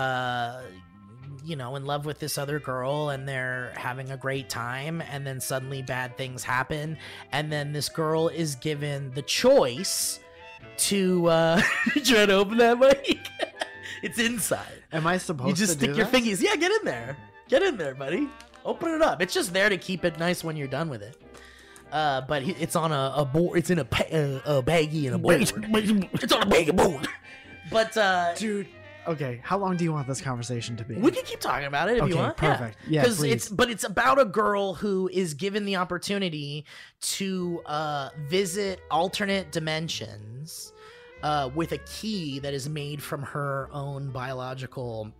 in love with this other girl and they're having a great time, and then suddenly bad things happen, and then this girl is given the choice to try to open that mic. It's inside. Am I supposed You just to do stick your this? fingers. Yeah, get in there. Get in there, buddy. Open it up. It's just there to keep it nice when you're done with it. But it's on a board. It's in a baggie and a board. It's on a baggie board. But Dude. Okay, how long do you want this conversation to be? we can keep talking about it if you Okay, want. perfect. Yeah, because please. it's about a girl who is given the opportunity to visit alternate dimensions with a key that is made from her own biological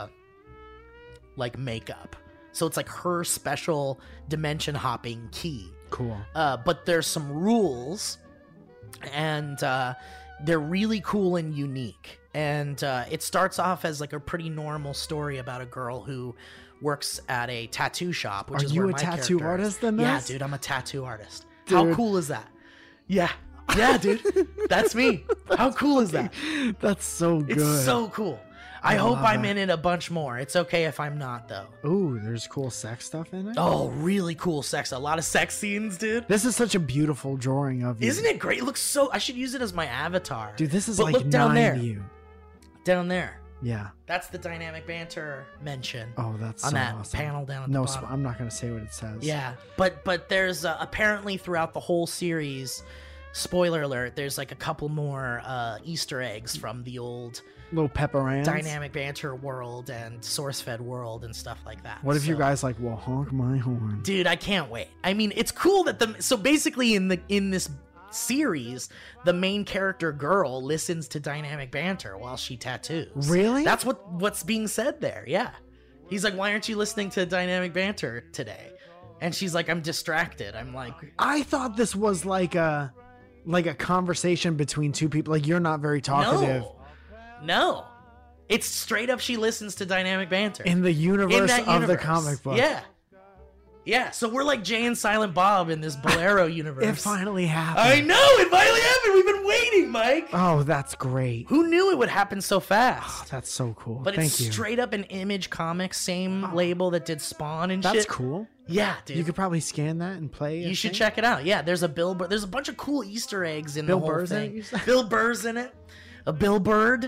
makeup. So it's like her special dimension hopping key. Cool. But there's some rules, and they're really cool and unique. And it starts off as like a pretty normal story about a girl who works at a tattoo shop, which Are is you where a my tattoo character is. artist in Yeah, this? dude, I'm a tattoo artist. Dude. How cool is that? Yeah, dude, that's me. How cool is that? That's so good. It's so cool. I hope love I'm that. in it a bunch more. It's okay if I'm not, though. Ooh, there's cool sex stuff in it? Oh, really cool sex. A lot of sex scenes, dude. This is such a beautiful drawing of you. Isn't it great? It looks so... I should use it as my avatar. Dude, this is But like look down 9 there. you. Down there. Yeah. That's the dynamic banter mention. Oh, that's on so that awesome. panel down at No, the bottom. I'm not going to say what it says. Yeah, but there's apparently throughout the whole series, spoiler alert, there's like a couple more Easter eggs from the old Little pepperans. dynamic banter world and source-fed world and stuff like that. What if you So- guys like, well, honk my horn? Dude, I can't wait. I mean, it's cool that so basically in this series, the main character girl listens to dynamic banter while she tattoos. Really? That's what's being said there. Yeah. He's like, "Why aren't you listening to dynamic banter today?" And she's like, "I'm distracted." I'm like, I thought this was like a conversation between two people. Like, you're not very talkative. No. It's straight up she listens to dynamic banter. In the universe In that of the universe. comic book. Yeah. Yeah, so we're like Jay and Silent Bob in this Bolero universe. It finally happened. I know, it finally happened. We've been waiting, Mike. Oh, that's great. Who knew it would happen so fast? That's so cool. But Thank it's you. straight up an Image Comics, same label that did Spawn and That's shit. cool. Yeah, dude. You could probably scan that and play it. You should check it out. Yeah, there's a Bill Burr. There's a bunch of cool Easter eggs in Bill the whole Burr's in it, thing. you said? Bill Burr's in it. A Bill Bird.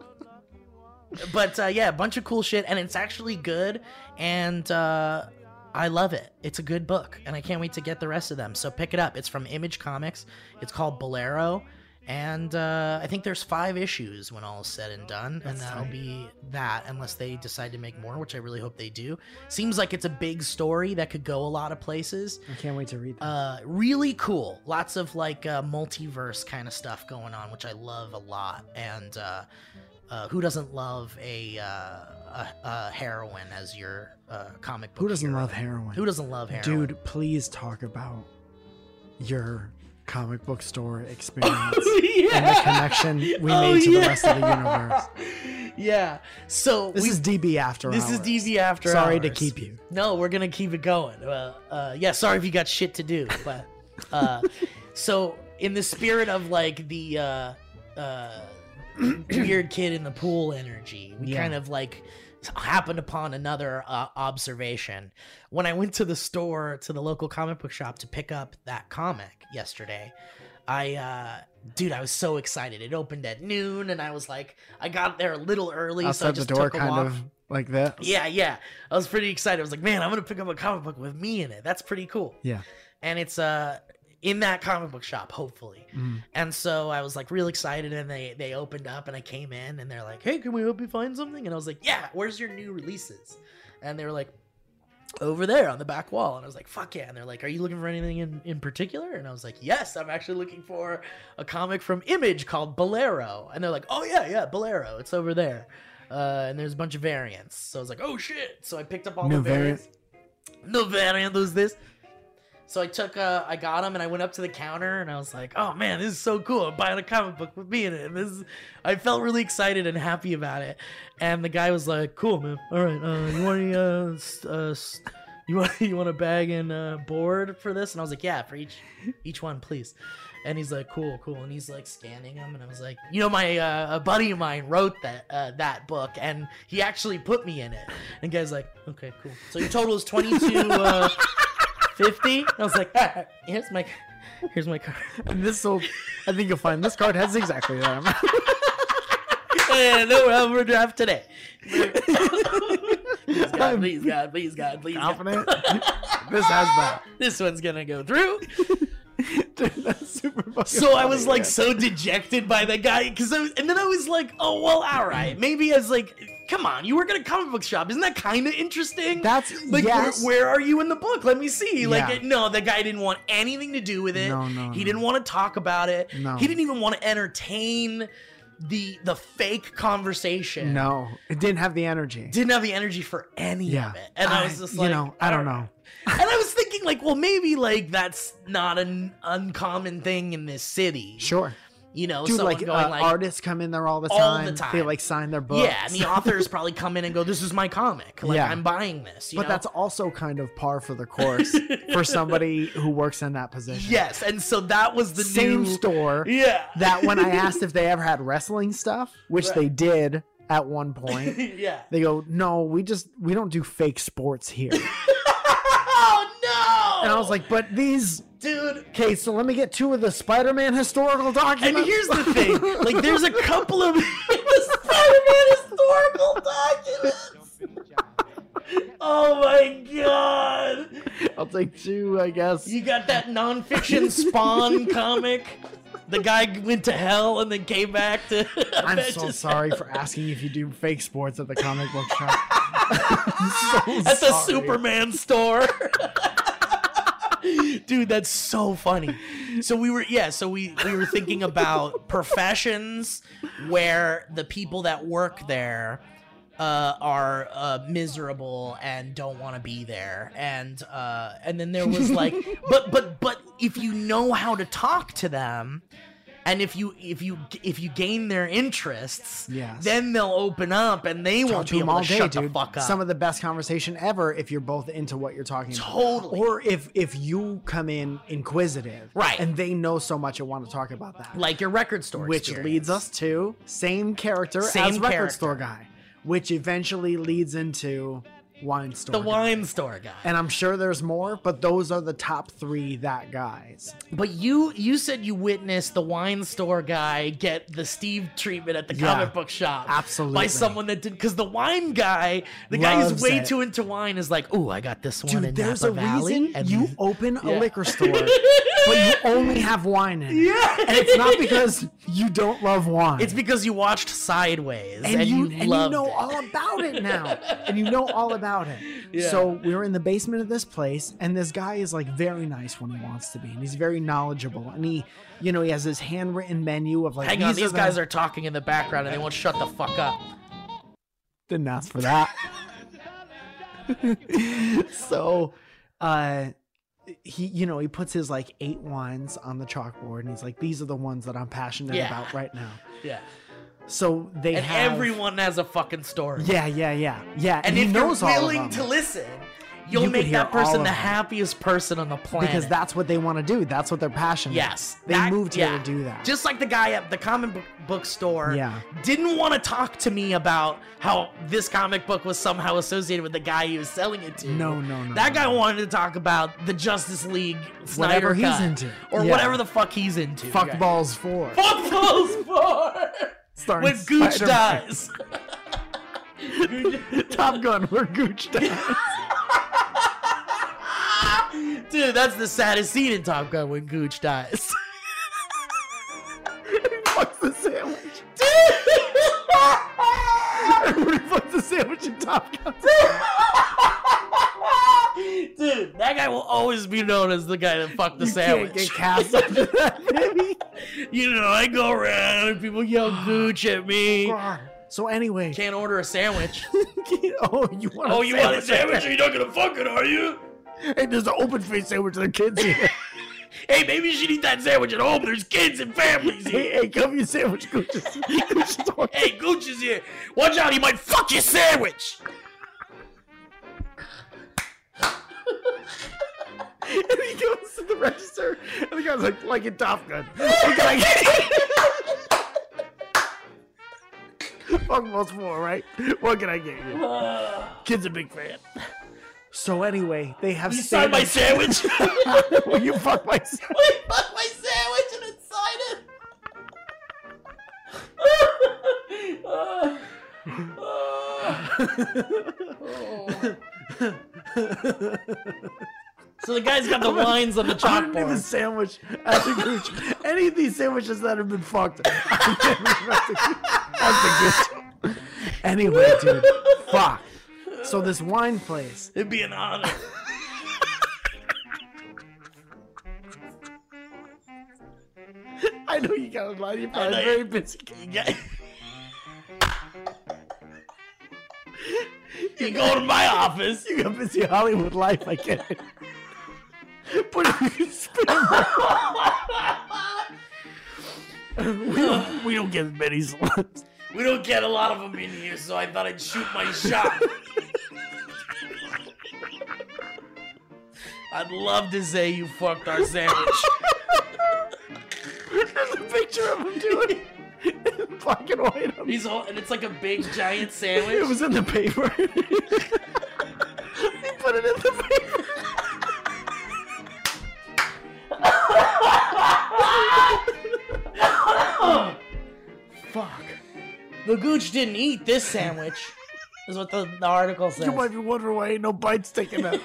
But yeah, a bunch of cool shit, and it's actually good, and I love it. It's a good book, and I can't wait to get the rest of them. So pick it up. It's from Image Comics. It's called Bolero, and I think there's 5 issues when all is said and done, and that'll be that, unless they decide to make more, which I really hope they do. Seems like it's a big story that could go a lot of places. I can't wait to read that. Really cool. Lots of like multiverse kind of stuff going on, which I love a lot. And who doesn't love a heroine as your comic book? Who doesn't hero? love heroin? Who doesn't love heroin? Dude, please talk about your comic book store experience and the connection we made to the rest of the universe. Yeah. So This is DB After This Hours. is DB After Sorry to Hours. keep you. No, we're gonna keep it going. Yeah, sorry if you got shit to do, but so in the spirit of like the weird kid in the pool energy, we kind of like happened upon another observation when I went to the store, to the local comic book shop, to pick up that comic yesterday. I was so excited. It opened at noon, and I was like, I got there a little early, so I Outside the just door, took a kind walk. of like this. Yeah. I was pretty excited. I was like, man, I'm gonna pick up a comic book with me in it. That's pretty cool. Yeah. And it's in that comic book shop, hopefully. And so I was like real excited, and they opened up, and I came in, and they're like, hey, can we help you find something? And I was like, yeah, where's your new releases? And they were like, over there on the back wall. And I was like, fuck yeah. And they're like, are you looking for anything in particular? And I was like, yes, I'm actually looking for a comic from Image called Bolero. And they're like, oh yeah, Bolero, it's over there. And there's a bunch of variants. So I was like, oh shit. So I picked up all the variants. No variant was this. So I got them, and I went up to the counter, and I was like, oh man, this is so cool. I'm buying a comic book with me in it. And I felt really excited and happy about it. And the guy was like, cool, man. All right, you want any, you want a bag and board for this? And I was like, yeah, for each one, please. And he's like, cool. And he's like scanning them, and I was like, you know, my a buddy of mine wrote that book, and he actually put me in it. And the guy's like, okay, cool. So your total is $22.50. I was like, ah, here's my card. And I think you'll find this card has exactly that amount. And no overdraft today. Please God. Confident? This has that. This one's gonna go through. Dude, that's super fucking So I funny, was like man. so dejected by the guy, and then I was like, oh well, all right, maybe I was like, come on, you work at a comic book shop, isn't that kind of interesting? That's like, yes. where are you in the book? Let me see. Like, Yeah. no, the guy didn't want anything to do with it. No, he didn't want to talk about it. No. He didn't even want to entertain the fake conversation. No, it didn't have the energy. Didn't have the energy for any of it, and I was just like, I don't know. And I was thinking, like, well, maybe like that's not an uncommon thing in this city. Sure. You know, Dude, someone like, going like artists come in there all the all time. the time. They like sign their books. yeah, and the authors probably come in and go, "This is my comic. Like, Yeah. I'm buying this." You But know? that's also kind of par for the course for somebody who works in that position. yes, and so that was the Same new store Yeah, that when I asked if they ever had wrestling stuff, which they did at one point, yeah. they go, "No, we don't do fake sports here." Oh no! And I was like, "But these." dude. Okay, so let me get 2 of the Spider-Man historical documents. And here's the thing, like, there's a couple of Spider-Man historical documents. Oh my god! I'll take 2, I guess. You got that nonfiction Spawn comic. The guy went to hell and then came back to. I'm so sorry for asking if you do fake sports at the comic book shop. I'm so At the sorry. Superman store. Dude, that's so funny. So we were thinking about professions where the people that work there are miserable and don't want to be there, and then there was like, but if you know how to talk to them, and if you gain their interests, Yes. then they'll open up and they Talk won't to be them able all to day, shut dude. the fuck up. Some of the best conversation ever if you're both into what you're talking about. Totally. Or if you come in inquisitive, Right. and they know so much and want to talk about that. like your record store Which experience. leads us to same character Same as record character. store guy, which eventually leads into wine store the guy. wine store guy. And I'm sure there's more, but those are the top 3 that guys. But you said you witnessed the wine store guy get the Steve treatment at the Yeah, comic book shop. absolutely. By someone that did, because the wine guy, the guy who's Loves way it. too into wine is like, ooh, I got this one in Dude, there's Napa a Valley. reason and you open a Yeah. liquor store, but you only have wine in it. Yeah. And it's not because you don't love wine. It's because you watched Sideways and you loved know it. all about it now. And you know all about it. Yeah. So we were in the basement of this place, and this guy is like very nice when he wants to be, and he's very knowledgeable. And he has his handwritten menu of like, Hang on, these guys are talking in the background and they won't shut the fuck up. Didn't ask for that. So, he puts his like 8 wines on the chalkboard, and he's like, these are the ones that I'm passionate Yeah. about right now. Yeah. So they And have everyone has a fucking story. Yeah. And he if knows you're all of willing them. to listen, you'll You could make hear that all person of the them. happiest person on the planet. because that's what they want to do. That's what they're passionate. Yes. They that- moved here yeah. to do that. Just like the guy at the comic book store Yeah. didn't want to talk to me about how this comic book was somehow associated with the guy he was selling it to. No. That guy wanted to talk about the Justice League Snyder Whatever he's Cut, into. Or Yeah. whatever the fuck he's into. Fuck Right. balls 4. Fuck balls 4! Starring When Gooch Spider-Man. dies. Top Gun, where Gooch dies. Dude, that's the saddest scene in Top Gun when Gooch dies. Fuck the sandwich. Everybody fucks the sandwich in Top Gun. Dude, that guy will always be known as the guy that fucked the sandwich. Can't get cast after that, baby. You know, I go around and people yell Gooch at me. So anyway, Can't order a sandwich. you want? Oh, you want a sandwich? You're not gonna fuck it, are you? Hey, there's an open face sandwich for the kids here. Hey, maybe you should eat that sandwich at home. There's kids and families here. Hey, come your sandwich, Gooch. Hey, Gooch is here. Watch out, he might fuck your sandwich. And he goes to the register, and the guy's like in Top Gun. What can I get? Fuck most more, right? What can I get you? Kid's a big fan. So anyway, they have You signed my sandwich? Will you fuck my sandwich? Will you fuck my sandwich and then sign it? So the guy's got the lines on the Underneath the chalkboard. sandwich at the Gooch. Any of these sandwiches that have been fucked. That's the Gooch. Anyway, dude. Fuck. So this wine place. It'd be an honor. I know you got a lie. You're I probably know very you- busy. You go to my office. You got busy Hollywood life. I get it. But if you spend we don't get many sluts. We don't get a lot of them in here, so I thought I'd shoot my shot. I'd love to say you fucked our sandwich. There's a picture of him doing it. In black and white. He's all, and it's like a big giant sandwich. It was in the paper. He put it in the paper. Fuck. The Gooch didn't eat this sandwich, is what the article says. You might be wondering why ain't no bites taken out.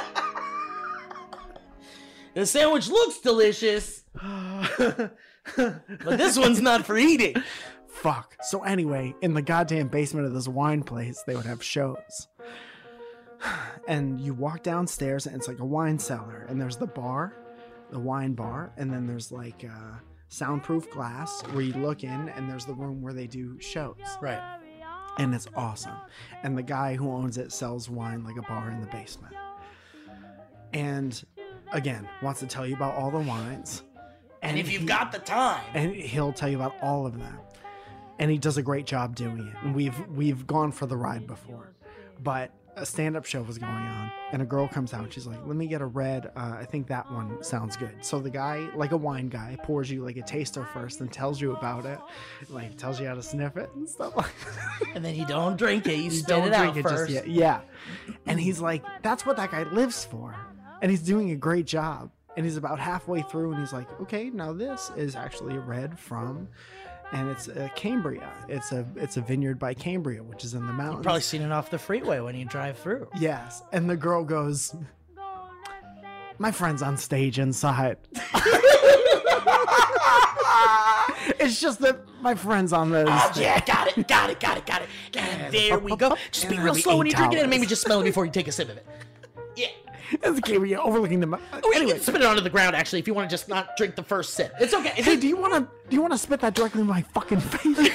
The sandwich looks delicious, but this one's not for eating. Fuck. So anyway, in the goddamn basement of this wine place, they would have shows. And you walk downstairs and it's like a wine cellar. And there's the bar, the wine bar. And then there's like soundproof glass where you look in and there's the room where they do shows. Right. And it's awesome. And the guy who owns it sells wine like a bar in the basement. And again, wants to tell you about all the wines. And if you've got the time. And he'll tell you about all of them. And he does a great job doing it. And we've gone for the ride before. But a stand-up show was going on, and a girl comes out and she's like, let me get a red, I think that one sounds good. So the guy, like a wine guy, pours you like a taster first and tells you about it, like tells you how to sniff it and stuff like that. And then you don't drink it, you spit don't it out drink it just first. yet. Yeah. And he's like, that's what that guy lives for. And he's doing a great job. And he's about halfway through and he's like, okay, now this is actually a red from, and it's Cambria. It's a vineyard by Cambria, which is in the mountains. You've probably seen it off the freeway when you drive through. Yes. And the girl goes, my friend's on stage inside. It's just that my friend's on the Oh, stage. yeah, got it. And there we go. Just be real slow when you drink it and maybe just smell it before you take a sip of it. Yeah. It's the Cambria overlooking the mountain. Oh, Anyway, you can spit it onto the ground, actually, if you want to just not drink the first sip. It's okay. hey, do you want to spit that directly in my fucking face?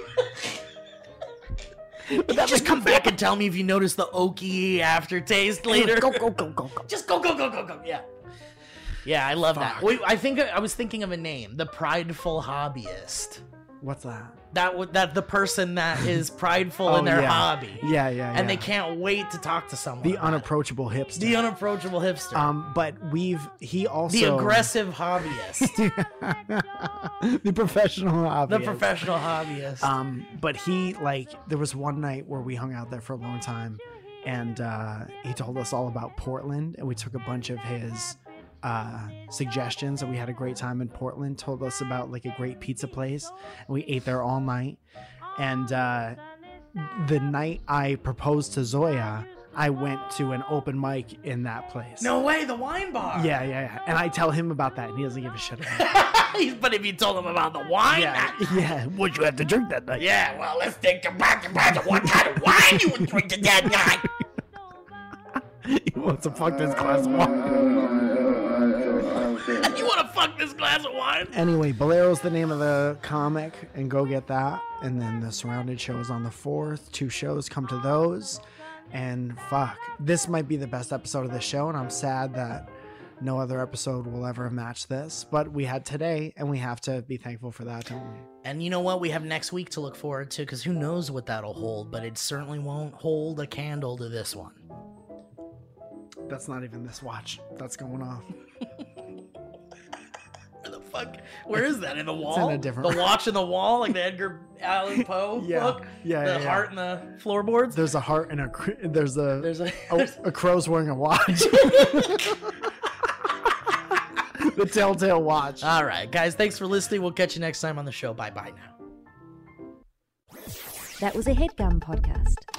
You just come back and tell me if you notice the oaky aftertaste later. Go. Just go. Yeah. Yeah, I love that. Wait, I was thinking of a name. The Prideful Hobbyist. What's that? That the person that is prideful in their hobby. Yeah. And they can't wait to talk to someone. The about it. unapproachable hipster. The unapproachable hipster. But he also The aggressive hobbyist. the professional hobbyist. The professional hobbyist. But there was one night where we hung out there for a long time, and he told us all about Portland, and we took a bunch of his suggestions, and we had a great time in Portland. Told us about like a great pizza place, and we ate there all night. And the night I proposed to Zoya, I went to an open mic in that place. No way, the wine bar. Yeah. And I tell him about that, and he doesn't give a shit about it. But if you told him about the wine, Yeah. What'd you have to drink that night? Yeah, well, let's think about what kind of wine you were drinking that night. He wants to fuck this glass of wine. you want to fuck this glass of wine? Anyway, Bolero's the name of the comic, and go get that. And then the Surrounded show is on the 4th. 2 shows, come to those. And fuck, this might be the best episode of the show, and I'm sad that no other episode will ever match this. But we had today, and we have to be thankful for that, don't we? And you know what? We have next week to look forward to, because who knows what that'll hold, but it certainly won't hold a candle to this one. That's not even this watch. That's going off. Where the fuck? Where is that? In the wall? in a different the watch in the wall, like the Edgar Allan Poe book? The heart and the floorboards? There's a heart and there's a crow's wearing a watch. The Telltale watch. All right, guys. Thanks for listening. We'll catch you next time on the show. Bye-bye now. That was a HeadGum podcast.